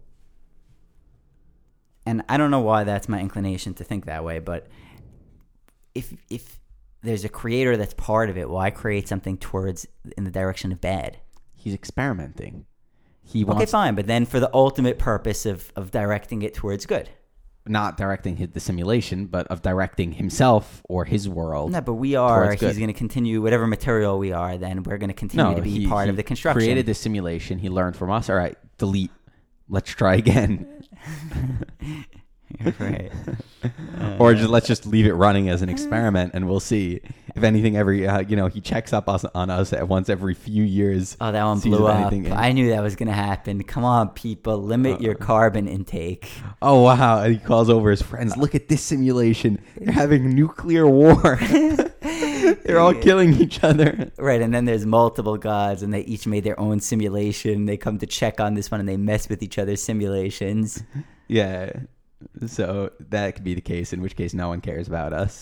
And I don't know why that's my inclination to think that way, but if there's a creator that's part of it, why create something towards in the direction of bad? He's experimenting. Okay, fine, but then for the ultimate purpose of directing it towards good. Not directing the simulation, but of directing himself or his world. No, but we are. He's going to continue whatever material we are. Then we're going to continue to be part of the construction. Created the simulation. He learned from us. All right, delete. Let's try again. Right. Or let's just leave it running as an experiment, and we'll see if anything ever. He checks up on us at once every few years. Oh, that one blew up. I knew that was going to happen. Come on, people, limit your carbon intake. Oh wow! And he calls over his friends. Look at this simulation. They're having nuclear war. They're all killing each other. Right, and then there's multiple gods, and they each made their own simulation. They come to check on this one, and they mess with each other's simulations. Yeah. So that could be the case, in which case no one cares about us.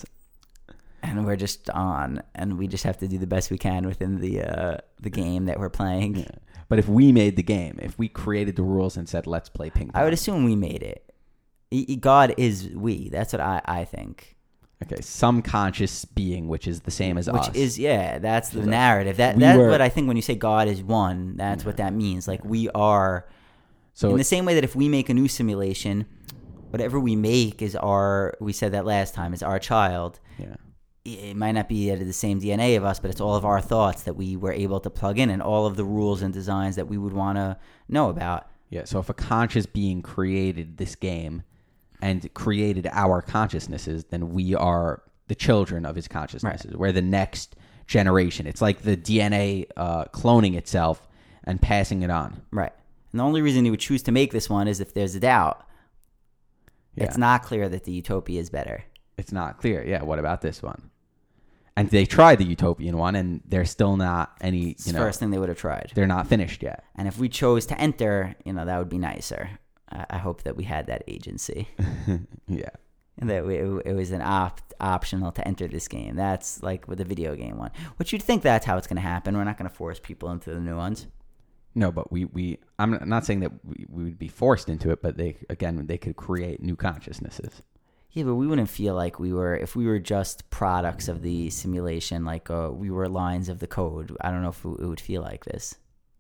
And we're just on, and we just have to do the best we can within the game that we're playing. Yeah. But if we made the game, if we created the rules and said, let's play ping pong. I would assume we made it. God is we. That's what I think. Okay, some conscious being, which is the same as us. Which is, that's the narrative. That's what I think when you say God is one, that's what that means. Like we are, so in the same way that if we make a new simulation, whatever we make is we said that last time, is our child. Yeah. It might not be the same DNA of us, but it's all of our thoughts that we were able to plug in and all of the rules and designs that we would want to know about. Yeah, so if a conscious being created this game and created our consciousnesses, then we are the children of his consciousnesses. Right. We're the next generation. It's like the DNA cloning itself and passing it on. Right. And the only reason you would choose to make this one is if there's a doubt. Yeah. It's not clear that the utopia is better. It's not clear. Yeah, what about this one? And they tried the utopian one, and there's still not any, It's the first thing they would have tried. They're not finished yet. And if we chose to enter, that would be nicer. I hope that we had that agency. Yeah. And that it was an optional to enter this game. That's like with the video game one. Which you'd think that's how it's going to happen. We're not going to force people into the new ones. No, but I'm not saying that we would be forced into it, but they could create new consciousnesses. Yeah, but we wouldn't feel like if we were just products of the simulation, like we were lines of the code. I don't know if it would feel like this.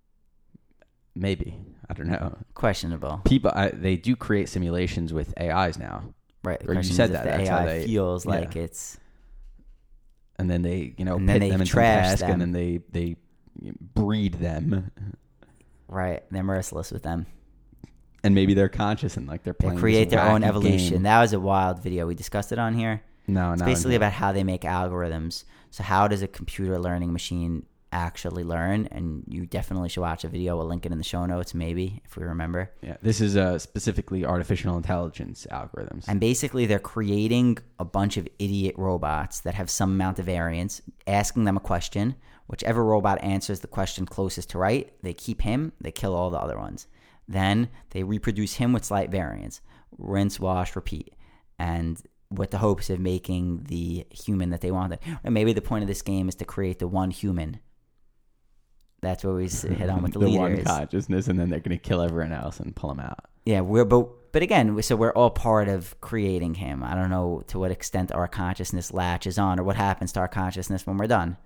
Maybe. I don't know. Questionable. People, they do create simulations with AIs now. Right. The or you question said is if that. the That's AI how they feels like it's... And then they, and pit then they them in some trash task, them. and then they breed them. Right. They're merciless with them. And maybe they're conscious and like they're playing. They create their own evolution. Game. That was a wild video. We discussed it on here. No, it's basically about how they make algorithms. So how does a computer learning machine actually learn. And you definitely should watch a video. We'll link it in the show notes, maybe, if we remember. Yeah, this is specifically artificial intelligence algorithms. And basically, they're creating a bunch of idiot robots that have some amount of variance, asking them a question. Whichever robot answers the question closest to right, they keep him, they kill all the other ones. Then they reproduce him with slight variance. Rinse, wash, repeat. And with the hopes of making the human that they wanted. Or maybe the point of this game is to create the one human. That's what we hit on with the leaders. One consciousness, and then they're going to kill everyone else and pull them out. Yeah, but again, so we're all part of creating him. I don't know to what extent our consciousness latches on or what happens to our consciousness when we're done.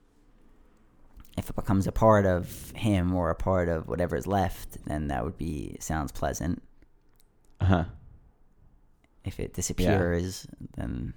If it becomes a part of him or a part of whatever is left, then that would sounds pleasant. Uh-huh. If it disappears, then...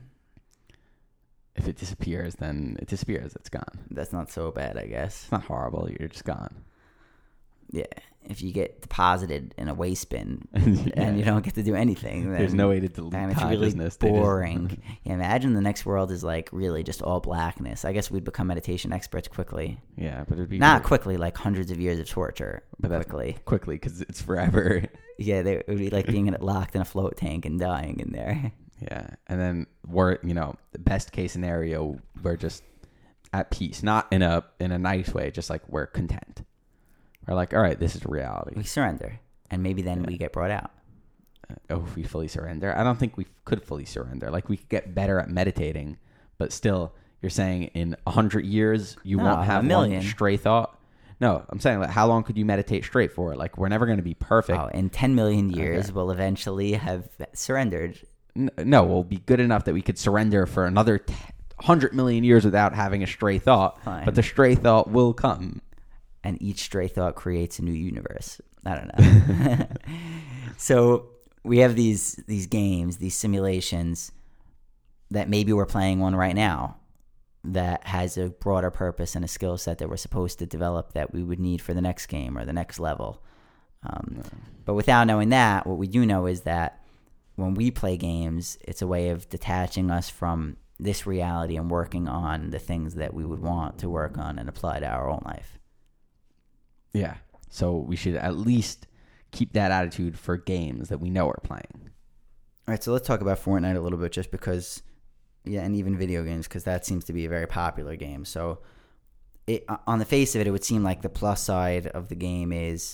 If it disappears, then it disappears. It's gone. That's not so bad, I guess. It's not horrible. You're just gone. Yeah. If you get deposited in a waste bin and you don't get to do anything, then there's no way to delete consciousness. It's really boring. Yeah, imagine the next world is like really just all blackness. I guess we'd become meditation experts quickly. Yeah, but it'd be... Not quickly, like hundreds of years of torture. But quickly. Quickly, because it's forever. Yeah, it would be like being locked in a float tank and dying in there. Yeah, and then the best case scenario, we're just at peace, not in a nice way, just like we're content. We're like, all right, this is reality. We surrender, and maybe then we get brought out. If we fully surrender, I don't think we could fully surrender. Like we could get better at meditating, but still, you're saying in 100 years you won't have one stray thought. No, I'm saying like how long could you meditate straight for? Like we're never going to be perfect. Oh, in 10 million years, we'll eventually have surrendered. No, we'll be good enough that we could surrender for another 100 million years without having a stray thought. Fine. But the stray thought will come. And each stray thought creates a new universe. I don't know. So we have these games, these simulations that maybe we're playing one right now that has a broader purpose and a skill set that we're supposed to develop that we would need for the next game or the next level. But without knowing that, what we do know is that when we play games, it's a way of detaching us from this reality and working on the things that we would want to work on and apply to our own life. Yeah. So we should at least keep that attitude for games that we know we're playing. All right, so let's talk about Fortnite a little bit just because, and even video games, because that seems to be a very popular game. So on the face of it, it would seem like the plus side of the game is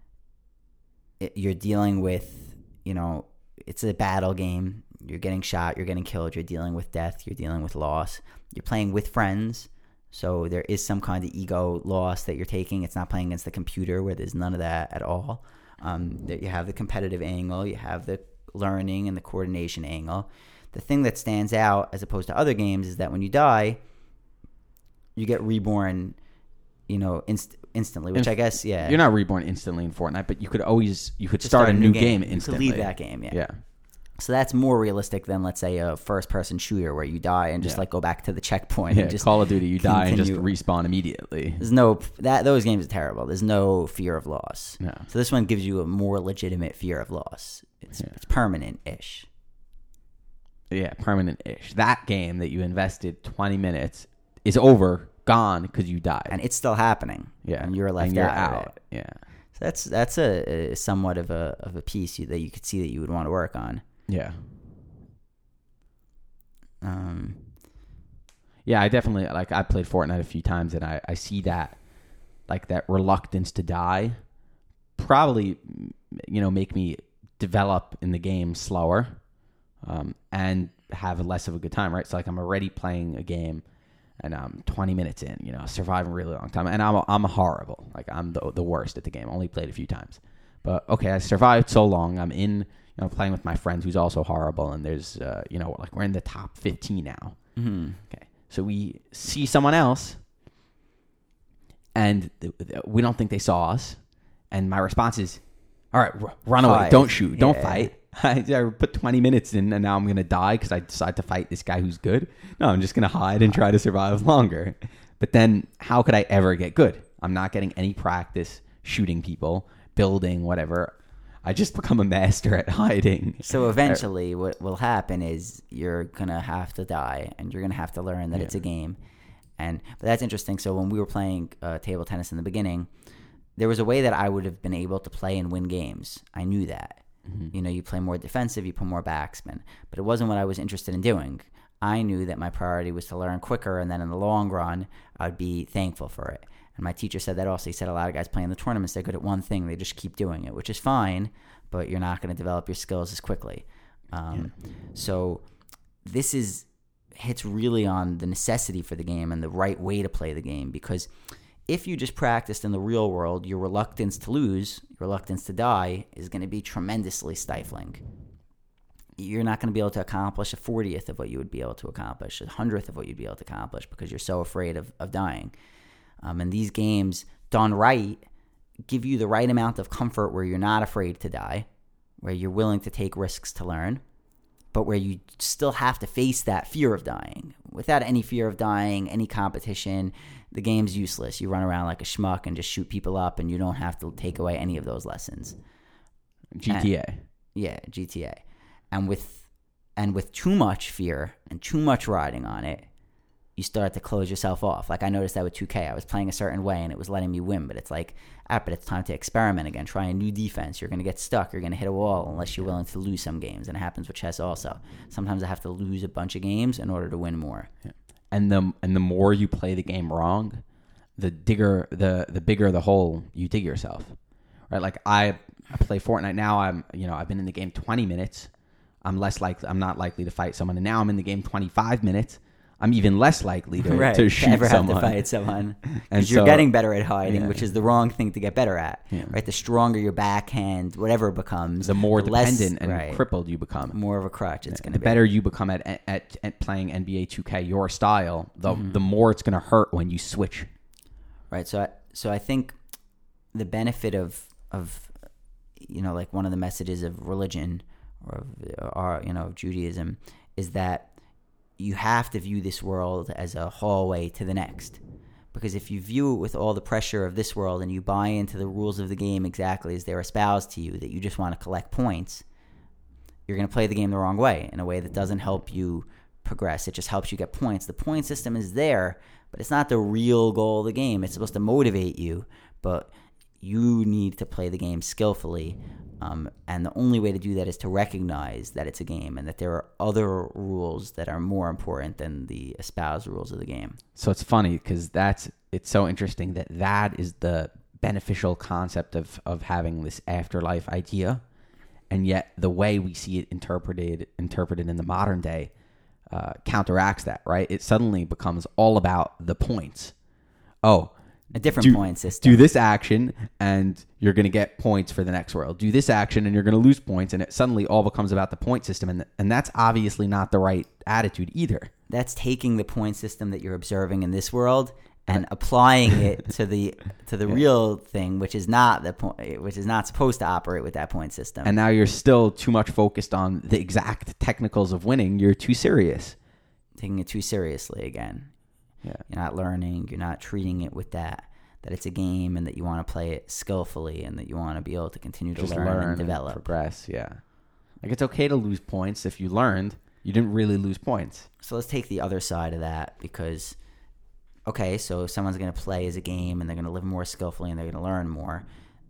you're dealing with, it's a battle game. You're getting shot, you're getting killed, you're dealing with death, you're dealing with loss. You're playing with friends. So there is some kind of ego loss that you're taking. It's not playing against the computer where there's none of that at all. That you have the competitive angle, you have the learning and the coordination angle. The thing that stands out as opposed to other games is that when you die, you get reborn, instantly. Which I guess, you're not reborn instantly in Fortnite, but you could start a new game instantly. You could leave that game, yeah. So that's more realistic than, let's say, a first-person shooter where you die and just go back to the checkpoint. Yeah, and just Call of Duty, you die and just respawn immediately. There's those games are terrible. There's no fear of loss. No. So this one gives you a more legitimate fear of loss. It's permanent-ish. Yeah, permanent-ish. That game that you invested 20 minutes is over, gone because you died, and it's still happening. Yeah, and you're left out. Yeah. So that's a somewhat of a piece that you could see that you would want to work on. Yeah. Yeah, I definitely I played Fortnite a few times and I see that that reluctance to die probably make me develop in the game slower and have less of a good time, right? So I'm already playing a game and I'm 20 minutes in, surviving a really long time, and I'm horrible. I'm the worst at the game. Only played a few times. But okay, I survived so long. I'm in playing with my friend who's also horrible, and there's, we're in the top 15 now. Mm-hmm. Okay, so we see someone else, and we don't think they saw us, and my response is, all right, run away, don't shoot, don't fight. I put 20 minutes in, and now I'm going to die because I decide to fight this guy who's good. No, I'm just going to hide and try to survive longer. But then how could I ever get good? I'm not getting any practice shooting people, building, whatever. I just become a master at hiding. So eventually what will happen is you're going to have to die, and you're going to have to learn that it's a game. But that's interesting. So when we were playing table tennis in the beginning, there was a way that I would have been able to play and win games. I knew that. You know, you play more defensive, you put more backspin. But it wasn't what I was interested in doing. I knew that my priority was to learn quicker, and then in the long run, I'd be thankful for it. And my teacher said that also. He said a lot of guys playing the tournaments, they're good at one thing. They just keep doing it, which is fine, but you're not going to develop your skills as quickly. So this hits really on the necessity for the game and the right way to play the game, because if you just practiced in the real world, your reluctance to lose, your reluctance to die is going to be tremendously stifling. You're not going to be able to accomplish a 40th of what you would be able to accomplish, a 100th of what you'd be able to accomplish, because you're so afraid of dying. And these games, done right, give you the right amount of comfort where you're not afraid to die, where you're willing to take risks to learn, but where you still have to face that fear of dying. Without any fear of dying, any competition, the game's useless. You run around like a schmuck and just shoot people up, and you don't have to take away any of those lessons. GTA. GTA. And with too much fear and too much riding on it, you start to close yourself off. Like I noticed that with 2K. I was playing a certain way and it was letting me win, but it's like, but it's time to experiment again. Try a new defense. You're going to get stuck. You're going to hit a wall unless you're willing to lose some games. And it happens with chess also. Sometimes I have to lose a bunch of games in order to win more. Yeah. And the more you play the game wrong, the bigger the hole you dig yourself. Right? Like I play Fortnite now. I've been in the game 20 minutes. I'm not likely to fight someone, and now I'm in the game 25 minutes. I'm even less likely to shoot ever someone. Have to fight someone. And Because you're getting better at hiding, which is the wrong thing to get better at. Yeah. Right? The stronger your backhand, whatever it becomes, the more dependent less, and crippled you become. More of a crutch it's going to be. The better you become at playing NBA 2K your style, the more it's going to hurt when you switch. Right. So I think the benefit of like one of the messages of religion or of Judaism is that you have to view this world as a hallway to the next. Because if you view it with all the pressure of this world and you buy into the rules of the game exactly as they're espoused to you, that you just want to collect points, you're going to play the game the wrong way, in a way that doesn't help you progress. It just helps you get points. The point system is there, but it's not the real goal of the game. It's supposed to motivate you, but you need to play the game skillfully. And the only way to do that is to recognize that it's a game and that there are other rules that are more important than the espoused rules of the game. So it's funny because it's so interesting that is the beneficial concept of having this afterlife idea, and yet the way we see it interpreted in the modern day counteracts that, right? It suddenly becomes all about the points. Oh, a different point system. Do this action and you're going to get points for the next world. Do this action and you're going to lose points, and it suddenly all becomes about the point system, and that's obviously not the right attitude either. That's taking the point system that you're observing in this world and applying it to the real thing, which is not supposed to operate with that point system. And now you're still too much focused on the exact technicals of winning. You're too serious. Taking it too seriously again. Yeah. You're not learning. You're not treating it with that it's a game and that you want to play it skillfully and that you want to be able to continue to learn and develop. And progress, yeah. Like it's okay to lose points if you learned. You didn't really lose points. So let's take the other side of that, because, okay, so if someone's going to play as a game and they're going to live more skillfully and they're going to learn more,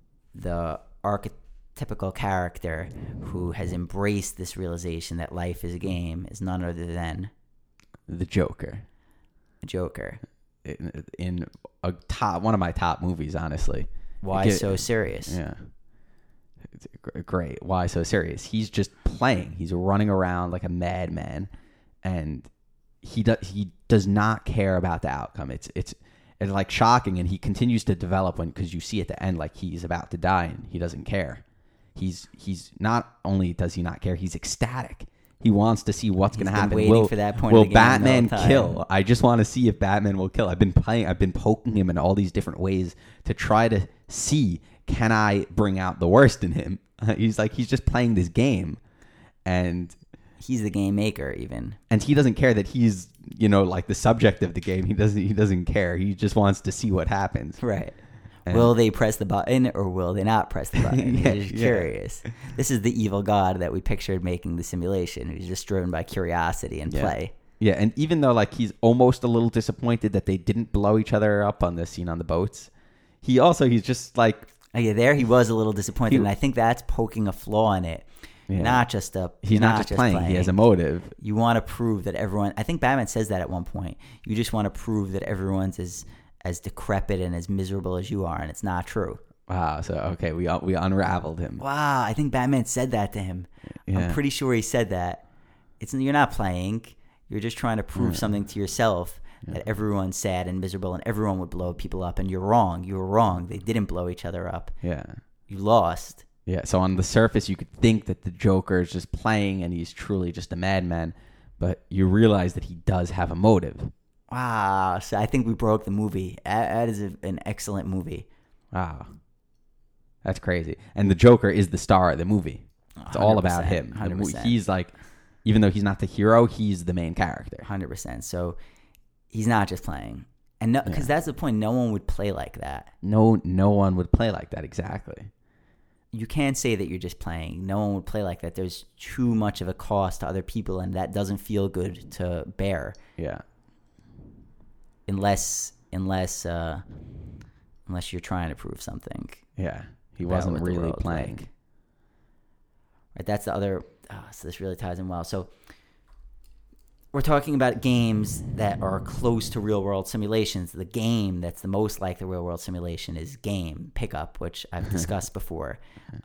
the archetypical character who has embraced this realization that life is a game is none other than the Joker. Joker. In one of my top movies, honestly. Why so serious? Yeah. Great. Why so serious? He's just playing. He's running around like a madman, and he does not care about the outcome. It's like shocking, and he continues to develop because you see at the end like he's about to die and he doesn't care. He's not only does he not care, he's ecstatic. He wants to see what's going to happen. Waiting for that point. Will Batman kill? I just want to see if Batman will kill. I've been poking him in all these different ways to try to see, can I bring out the worst in him? He's just playing this game, and he's the game maker even. And he doesn't care that he's like the subject of the game. He doesn't care. He just wants to see what happens. Right. Will they press the button or will they not press the button? He's just curious. This is the evil god that we pictured making the simulation. He's just driven by curiosity and play. Yeah, and even though like he's almost a little disappointed that they didn't blow each other up on the scene on the boats, he's just like, Yeah, there he was a little disappointed, He- and I think that's poking a flaw in it. yeah, Not just a. he's not just playing. He has a motive. You want to prove that everyone. I think Batman says that at one point. You just want to prove that everyone's as decrepit and as miserable as you are, and it's not true. Wow. So okay, we unraveled him. Wow, I think Batman said that to him. Yeah. I'm pretty sure he said that. You're not playing. You're just trying to prove something to yourself that everyone's sad and miserable and everyone would blow people up, and you're wrong. You were wrong. They didn't blow each other up. Yeah. You lost. Yeah. So on the surface, you could think that the Joker is just playing and he's truly just a madman, but you realize that he does have a motive. Wow. So I think we broke the movie. That is an excellent movie. Wow. That's crazy. And the Joker is the star of the movie. It's all about 100%, him. 100%. He's like, even though he's not the hero, he's the main character. 100%. So he's not just playing. And because that's the point. No one would play like that. No one would play like that. Exactly. You can't say that you're just playing. No one would play like that. There's too much of a cost to other people, and that doesn't feel good to bear. Yeah. Unless you're trying to prove something. Yeah. He about wasn't what the really world's playing. like. Right, that's the other. So this really ties in well. So we're talking about games that are close to real world simulations. The game that's the most like the real world simulation is Game Pickup, which I've discussed before.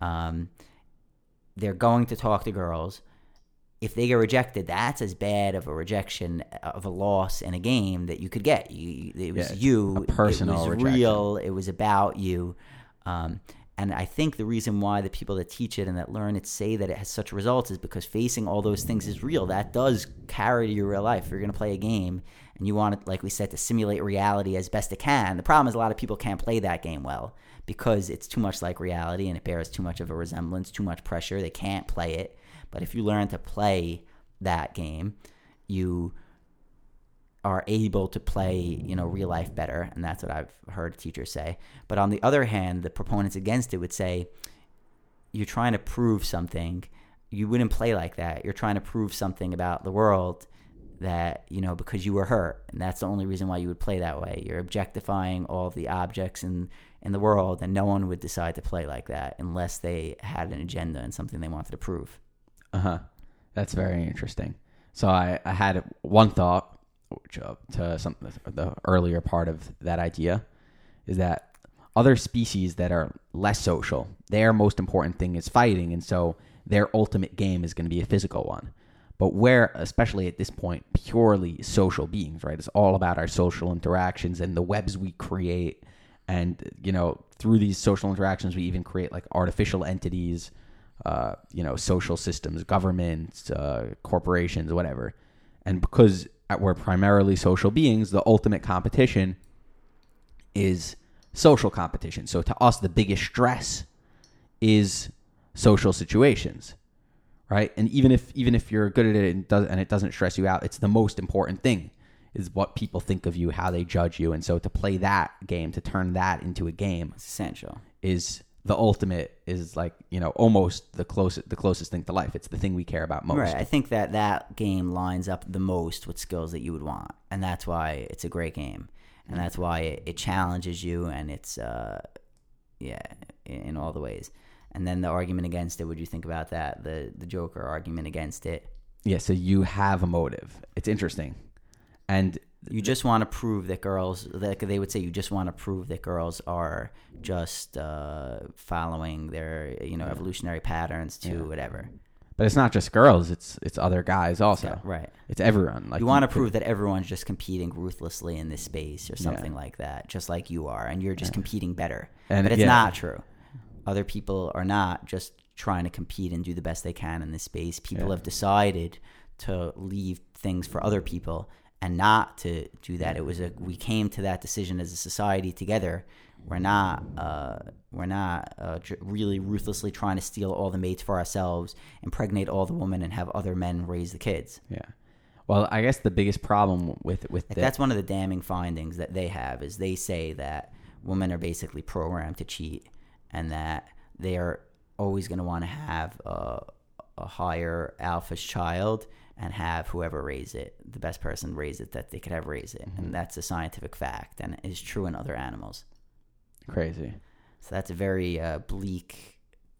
They're going to talk to girls. If they get rejected, that's as bad of a rejection of a loss in a game that you could get. It was you. A personal It was rejection. real. It was about you. And I think the reason why the people that teach it and that learn it say that it has such results is because facing all those things is real. That does carry to your real life. If you're going to play a game and you want it, like we said, to simulate reality as best it can, the problem is a lot of people can't play that game well because it's too much like reality and it bears too much of a resemblance, too much pressure. They can't play it. But if you learn to play that game, you are able to play, real life better, and that's what I've heard teachers say. But on the other hand, the proponents against it would say, you're trying to prove something. You wouldn't play like that. You're trying to prove something about the world that, because you were hurt, and that's the only reason why you would play that way. You're objectifying all of the objects in the world, and no one would decide to play like that unless they had an agenda and something they wanted to prove. That's very interesting. So I had one thought, which to the earlier part of that idea, is that other species that are less social, their most important thing is fighting, and so their ultimate game is going to be a physical one. But we're, especially at this point, purely social beings, right? It's all about our social interactions and the webs we create. And, through these social interactions, we even create like artificial entities, social systems, governments, corporations, whatever. And because we're primarily social beings, the ultimate competition is social competition. So to us, the biggest stress is social situations, right? And even if you're good at it and it doesn't stress you out, it's the most important thing is what people think of you, how they judge you. And so to play that game, to turn that into a game, It's essential. is the ultimate, is like, almost the closest thing to life. It's the thing we care about most. Right. I think that game lines up the most with skills that you would want, and that's why it's a great game, and that's why it challenges you, and it's in all the ways. And then the argument against it, what do you think about that? The Joker argument against it. Yeah, so you have a motive. It's interesting. And You just want to prove that girls, like they would say, you just want to prove that girls are just following their, evolutionary patterns to whatever. but it's not just girls, it's other guys also. Yeah, right. It's everyone. Like You want to prove that everyone's just competing ruthlessly in this space or something Yeah. like that, just like you are, and you're just competing better. And but it's yeah. not true. Other people are not just trying to compete and do the best they can in this space. People have decided to leave things for other people and not to do that. We came to that decision as a society together. We're not really ruthlessly trying to steal all the mates for ourselves, impregnate all the women, and have other men raise the kids. Yeah. Well, I guess the biggest problem with That's one of the damning findings that they have, is they say that women are basically programmed to cheat, and that they are always going to want to have a higher alpha's child and have whoever raise it, the best person raise it that they could have raise it. And that's a scientific fact and is true in other animals. Crazy. So that's a very bleak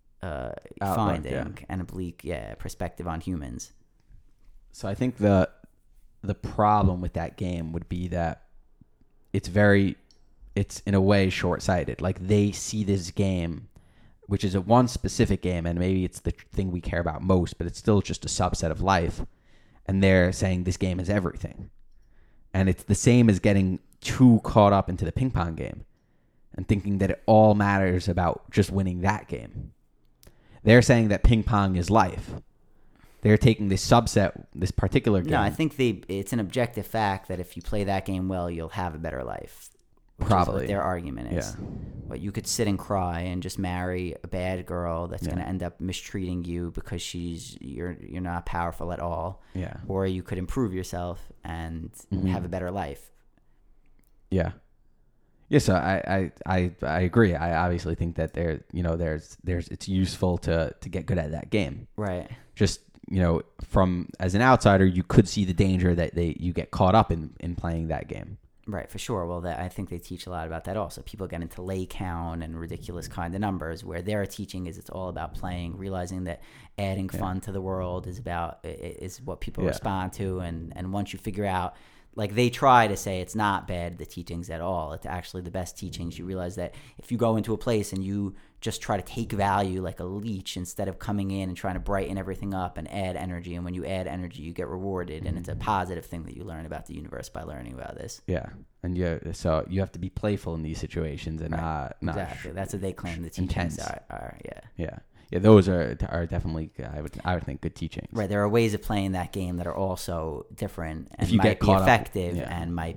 finding and a bleak perspective on humans. So I think the problem with that game would be that it's in a way short-sighted. Like they see this game, which is a one specific game, and maybe it's the thing we care about most, but it's still just a subset of life. And they're saying this game is everything. And it's the same as getting too caught up into the ping pong game and thinking that it all matters about just winning that game. They're saying that ping pong is life. They're taking this subset, this particular game. No, I think it's an objective fact that if you play that game well, you'll have a better life. Probably. Is what their argument is. Yeah. But you could sit and cry and just marry a bad girl that's going to end up mistreating you because you're not powerful at all. Yeah. Or you could improve yourself and have a better life. Yeah. Yeah, so I agree. I obviously think that it's useful to get good at that game. Right. Just, from as an outsider, you could see the danger that you get caught up in playing that game. Right, for sure. Well, I think they teach a lot about that also. People get into lay count and ridiculous kind of numbers where their teaching is it's all about playing, realizing that adding fun to the world is what people respond to. And once you figure out, like they try to say it's not bad, the teachings at all. It's actually the best teachings. You realize that if you go into a place and you just try to take value like a leech instead of coming in and trying to brighten everything up and add energy. And when you add energy, you get rewarded. And it's a positive thing that you learn about the universe by learning about this. Yeah. And so you have to be playful in these situations and not exactly. That's what they claim the teachings are. Yeah. Yeah, those are definitely I would think good teachings. Right, there are ways of playing that game that are also different and if you might get be effective up, and might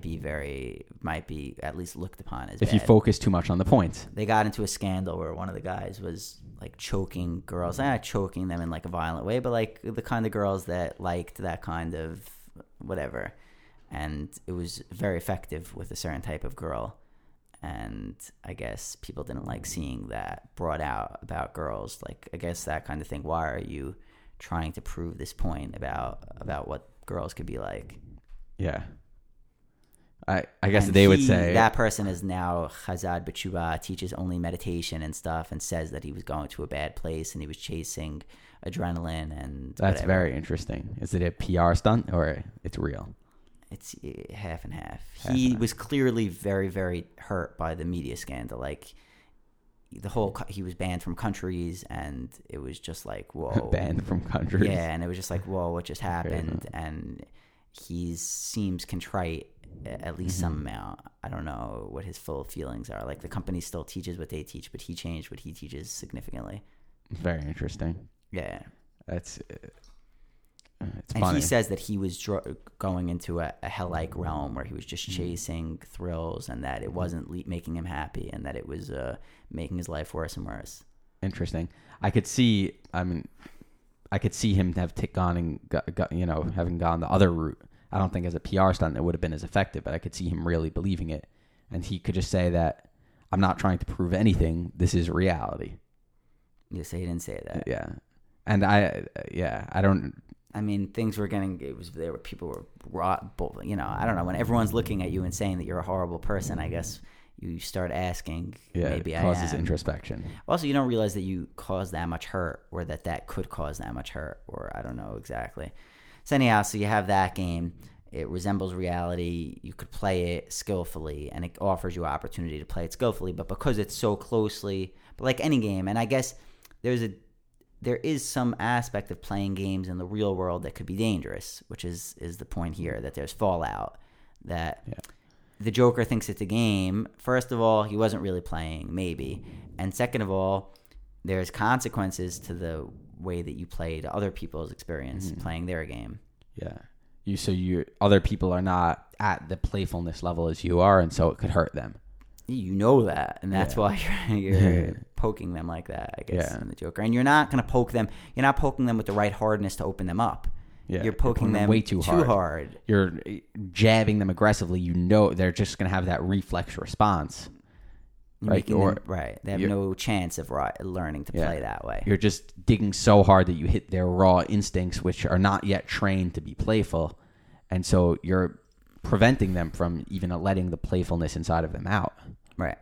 be at least looked upon as if bad. you focus too much on the points. They got into a scandal where one of the guys was like choking girls, not choking them in like a violent way, but like the kind of girls that liked that kind of whatever, and it was very effective with a certain type of girl. And I guess people didn't like seeing that brought out about girls. Like, I guess that kind of thing. Why are you trying to prove this point about what girls could be like? Yeah. I guess they would say... That person is now Chazad B'Tshuva, teaches only meditation and stuff, and says that he was going to a bad place and he was chasing adrenaline and That's whatever. very interesting. Is it a PR stunt or it's real? It's half and half. He was clearly very, very hurt by the media scandal. Like he was banned from countries, and it was just like, whoa. Banned from countries. Yeah, and it was just like, whoa, what just happened? Crazy. And he seems contrite, at least some amount. I don't know what his full feelings are. Like the company still teaches what they teach, but he changed what he teaches significantly. Very interesting. Yeah. It's and funny. he says that he was going into a hell-like realm where he was just chasing thrills, and that it wasn't making him happy, and that it was making his life worse and worse. Interesting. I could see him have having gone the other route. I don't think as a PR stunt it would have been as effective, but I could see him really believing it, and he could just say that I'm not trying to prove anything. This is reality. You say he didn't say that. Yeah, and I don't. I mean, things were getting. People were, I don't know. When everyone's looking at you and saying that you're a horrible person, I guess you start asking. Yeah, maybe it causes introspection. Also, you don't realize that you caused that much hurt, or that could cause that much hurt, or I don't know exactly. So anyhow, so you have that game. It resembles reality. You could play it skillfully, and it offers you opportunity to play it skillfully. But because it's so closely, but like any game, and I guess there is some aspect of playing games in the real world that could be dangerous, which is the point here, that there's fallout, that the Joker thinks it's a game. First of all, he wasn't really playing, maybe. And second of all, there's consequences to the way that you played other people's experience playing their game. Yeah. Other people are not at the playfulness level as you are, and so it could hurt them. You know that, and that's why you're poking them like that, I guess, in the Joker. And you're not going to poke them. You're not poking them with the right hardness to open them up. Yeah, you're poking them way too hard. You're jabbing them aggressively. You know they're just going to have that reflex response. You're right? making them, right. They have no chance of learning to play that way. You're just digging so hard that you hit their raw instincts, which are not yet trained to be playful. And so you're preventing them from even letting the playfulness inside of them out. Right.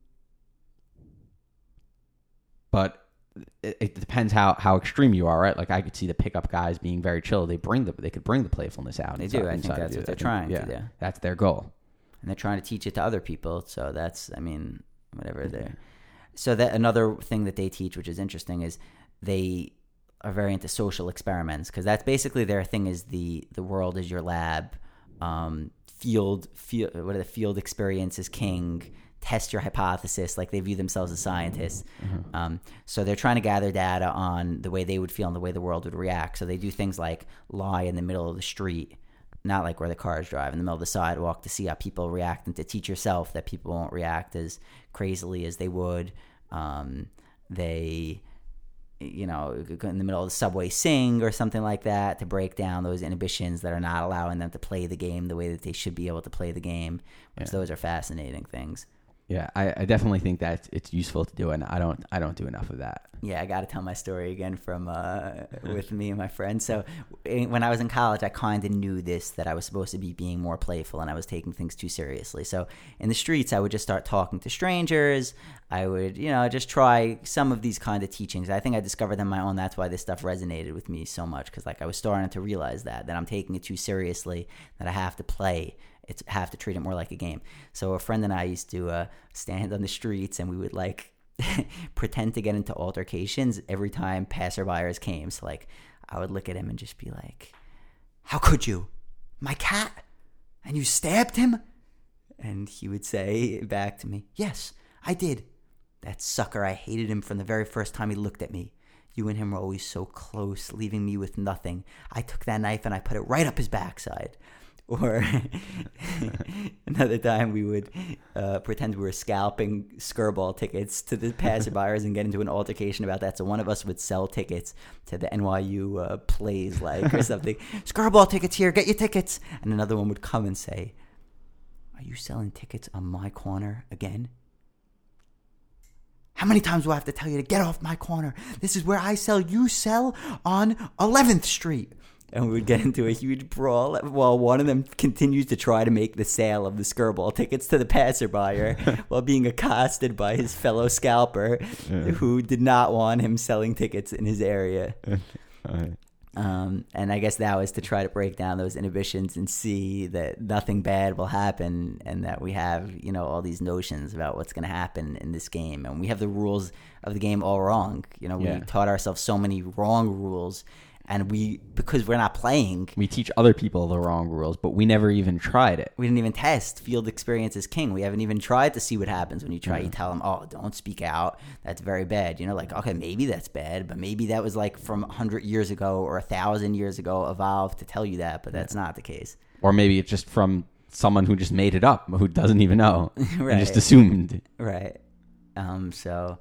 But it depends how extreme you are, right? Like I could see the pickup guys being very chill. They could bring the playfulness out. They do. I think that's what they're trying to do. That's their goal. And they're trying to teach it to other people. So that's, I mean, whatever they're. So that another thing that they teach, which is interesting, is they are very into social experiments, because that's basically their thing. Is the world is your lab. Field experience is king. Test your hypothesis. Like, they view themselves as scientists. So they're trying to gather data on the way they would feel and the way the world would react. So they do things like lie in the middle of the street, not like where the cars drive, in the middle of the sidewalk, to see how people react, and to teach yourself that people won't react as crazily as they would. They, in the middle of the subway sing or something like that, to break down those inhibitions that are not allowing them to play the game the way that they should be able to play the game, which those are fascinating things. Yeah, I definitely think that it's useful to do, and I don't do enough of that. Yeah, I got to tell my story again from with me and my friends. So when I was in college, I kind of knew that I was supposed to be being more playful, and I was taking things too seriously. So in the streets, I would just start talking to strangers. I would, just try some of these kind of teachings. I think I discovered them on my own. That's why this stuff resonated with me so much, because I was starting to realize that I'm taking it too seriously, that I have to play. Have to treat it more like a game. So a friend and I used to stand on the streets, and we would pretend to get into altercations every time passerbyers came. So I would look at him and just be like, "How could you? My cat? And you stabbed him?" And he would say back to me, "Yes, I did. That sucker, I hated him from the very first time he looked at me. You and him were always so close, leaving me with nothing. I took that knife and I put it right up his backside." Or another time we would pretend we were scalping skirball tickets to the passerbyers and get into an altercation about that. So one of us would sell tickets to the NYU plays or something. "Skirball tickets here, get your tickets." And another one would come and say, "Are you selling tickets on my corner again? How many times do I have to tell you to get off my corner? This is where I sell. You sell on 11th Street. And we would get into a huge brawl while one of them continues to try to make the sale of the skirball tickets to the passerby while being accosted by his fellow scalper who did not want him selling tickets in his area. And I guess that was to try to break down those inhibitions and see that nothing bad will happen, and that we have, all these notions about what's going to happen in this game. And we have the rules of the game all wrong. We taught ourselves so many wrong rules. And because we're not playing, we teach other people the wrong rules, but we never even tried it. We didn't even test. Field experience is king. We haven't even tried to see what happens when you try. You tell them, "Oh, don't speak out. That's very bad." Okay, maybe that's bad, but maybe that was from 100 years ago or 1,000 years ago evolved to tell you that, but that's not the case. Or maybe it's just from someone who just made it up, who doesn't even know, right. And just assumed. Right. So,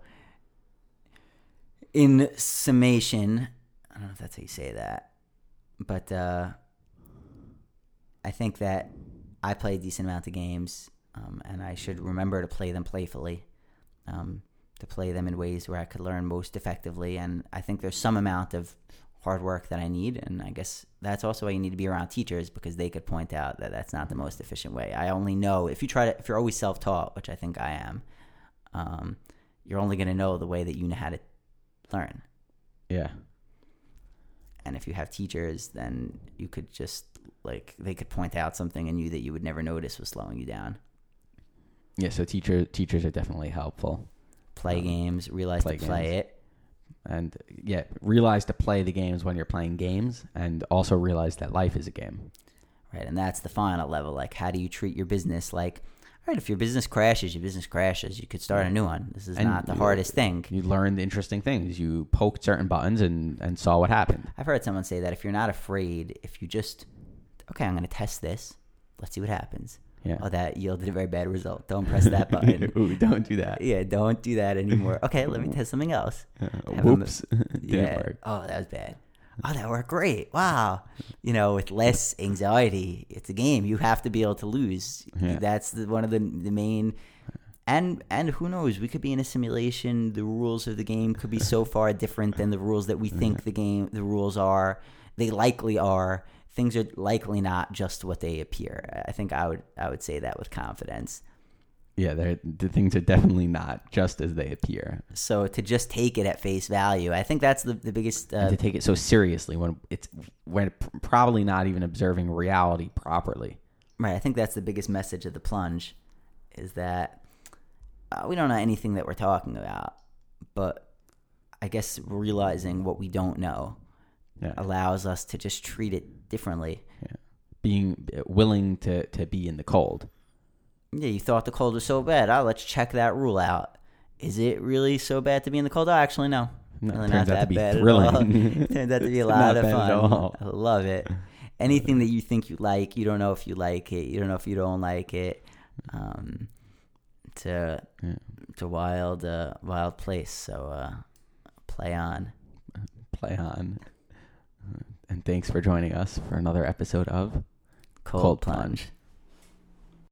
in summation, I don't know if that's how you say that, but I think that I play a decent amount of games, and I should remember to play them playfully, to play them in ways where I could learn most effectively. And I think there's some amount of hard work that I need, and I guess that's also why you need to be around teachers, because they could point out that that's not the most efficient way. I only know if you're always self-taught, which I think I am, you're only going to know the way that you know how to learn. Yeah. And if you have teachers, then you could just they could point out something in you that you would never notice was slowing you down. Yeah, so teachers are definitely helpful. Play games, realize to play it. And realize to play the games when you're playing games, and also realize that life is a game. Right, and that's the final level. How do you treat your business? All right, if your business crashes, you could start a new one. This is not the hardest thing. You learned interesting things. You poked certain buttons and saw what happened. I've heard someone say that if you're not afraid, if you just, okay, I'm going to test this. Let's see what happens. Yeah. Oh, that yielded a very bad result. Don't press that button. Ooh, don't do that. Yeah, don't do that anymore. Okay, let me test something else. Whoops. Didn't work. Oh, that was bad. Oh, that worked great. Wow. With less anxiety. It's a game. You have to be able to lose. Yeah. That's one of the main And who knows? We could be in a simulation. The rules of the game could be so far different than the rules that we think the rules are. They likely are. Things are likely not just what they appear. I think I would say that with confidence. Yeah, the things are definitely not just as they appear. So to just take it at face value, I think that's the biggest. And to take it so seriously when probably not even observing reality properly. Right. I think that's the biggest message of the plunge, is that we don't know anything that we're talking about, but I guess realizing what we don't know allows us to just treat it differently. Yeah. Being willing to be in the cold. Yeah, you thought the cold was so bad. Let's check that rule out. Is it really so bad to be in the cold? Oh, actually, no. Really turns not out to that be bad thrilling. at all. Turns out to be a lot of Not bad fun. at all. I love it. Anything that you think you like, you don't know if you like it. You don't know if you don't like it. It's a wild place. So play on. Play on. And thanks for joining us for another episode of Cold Plunge.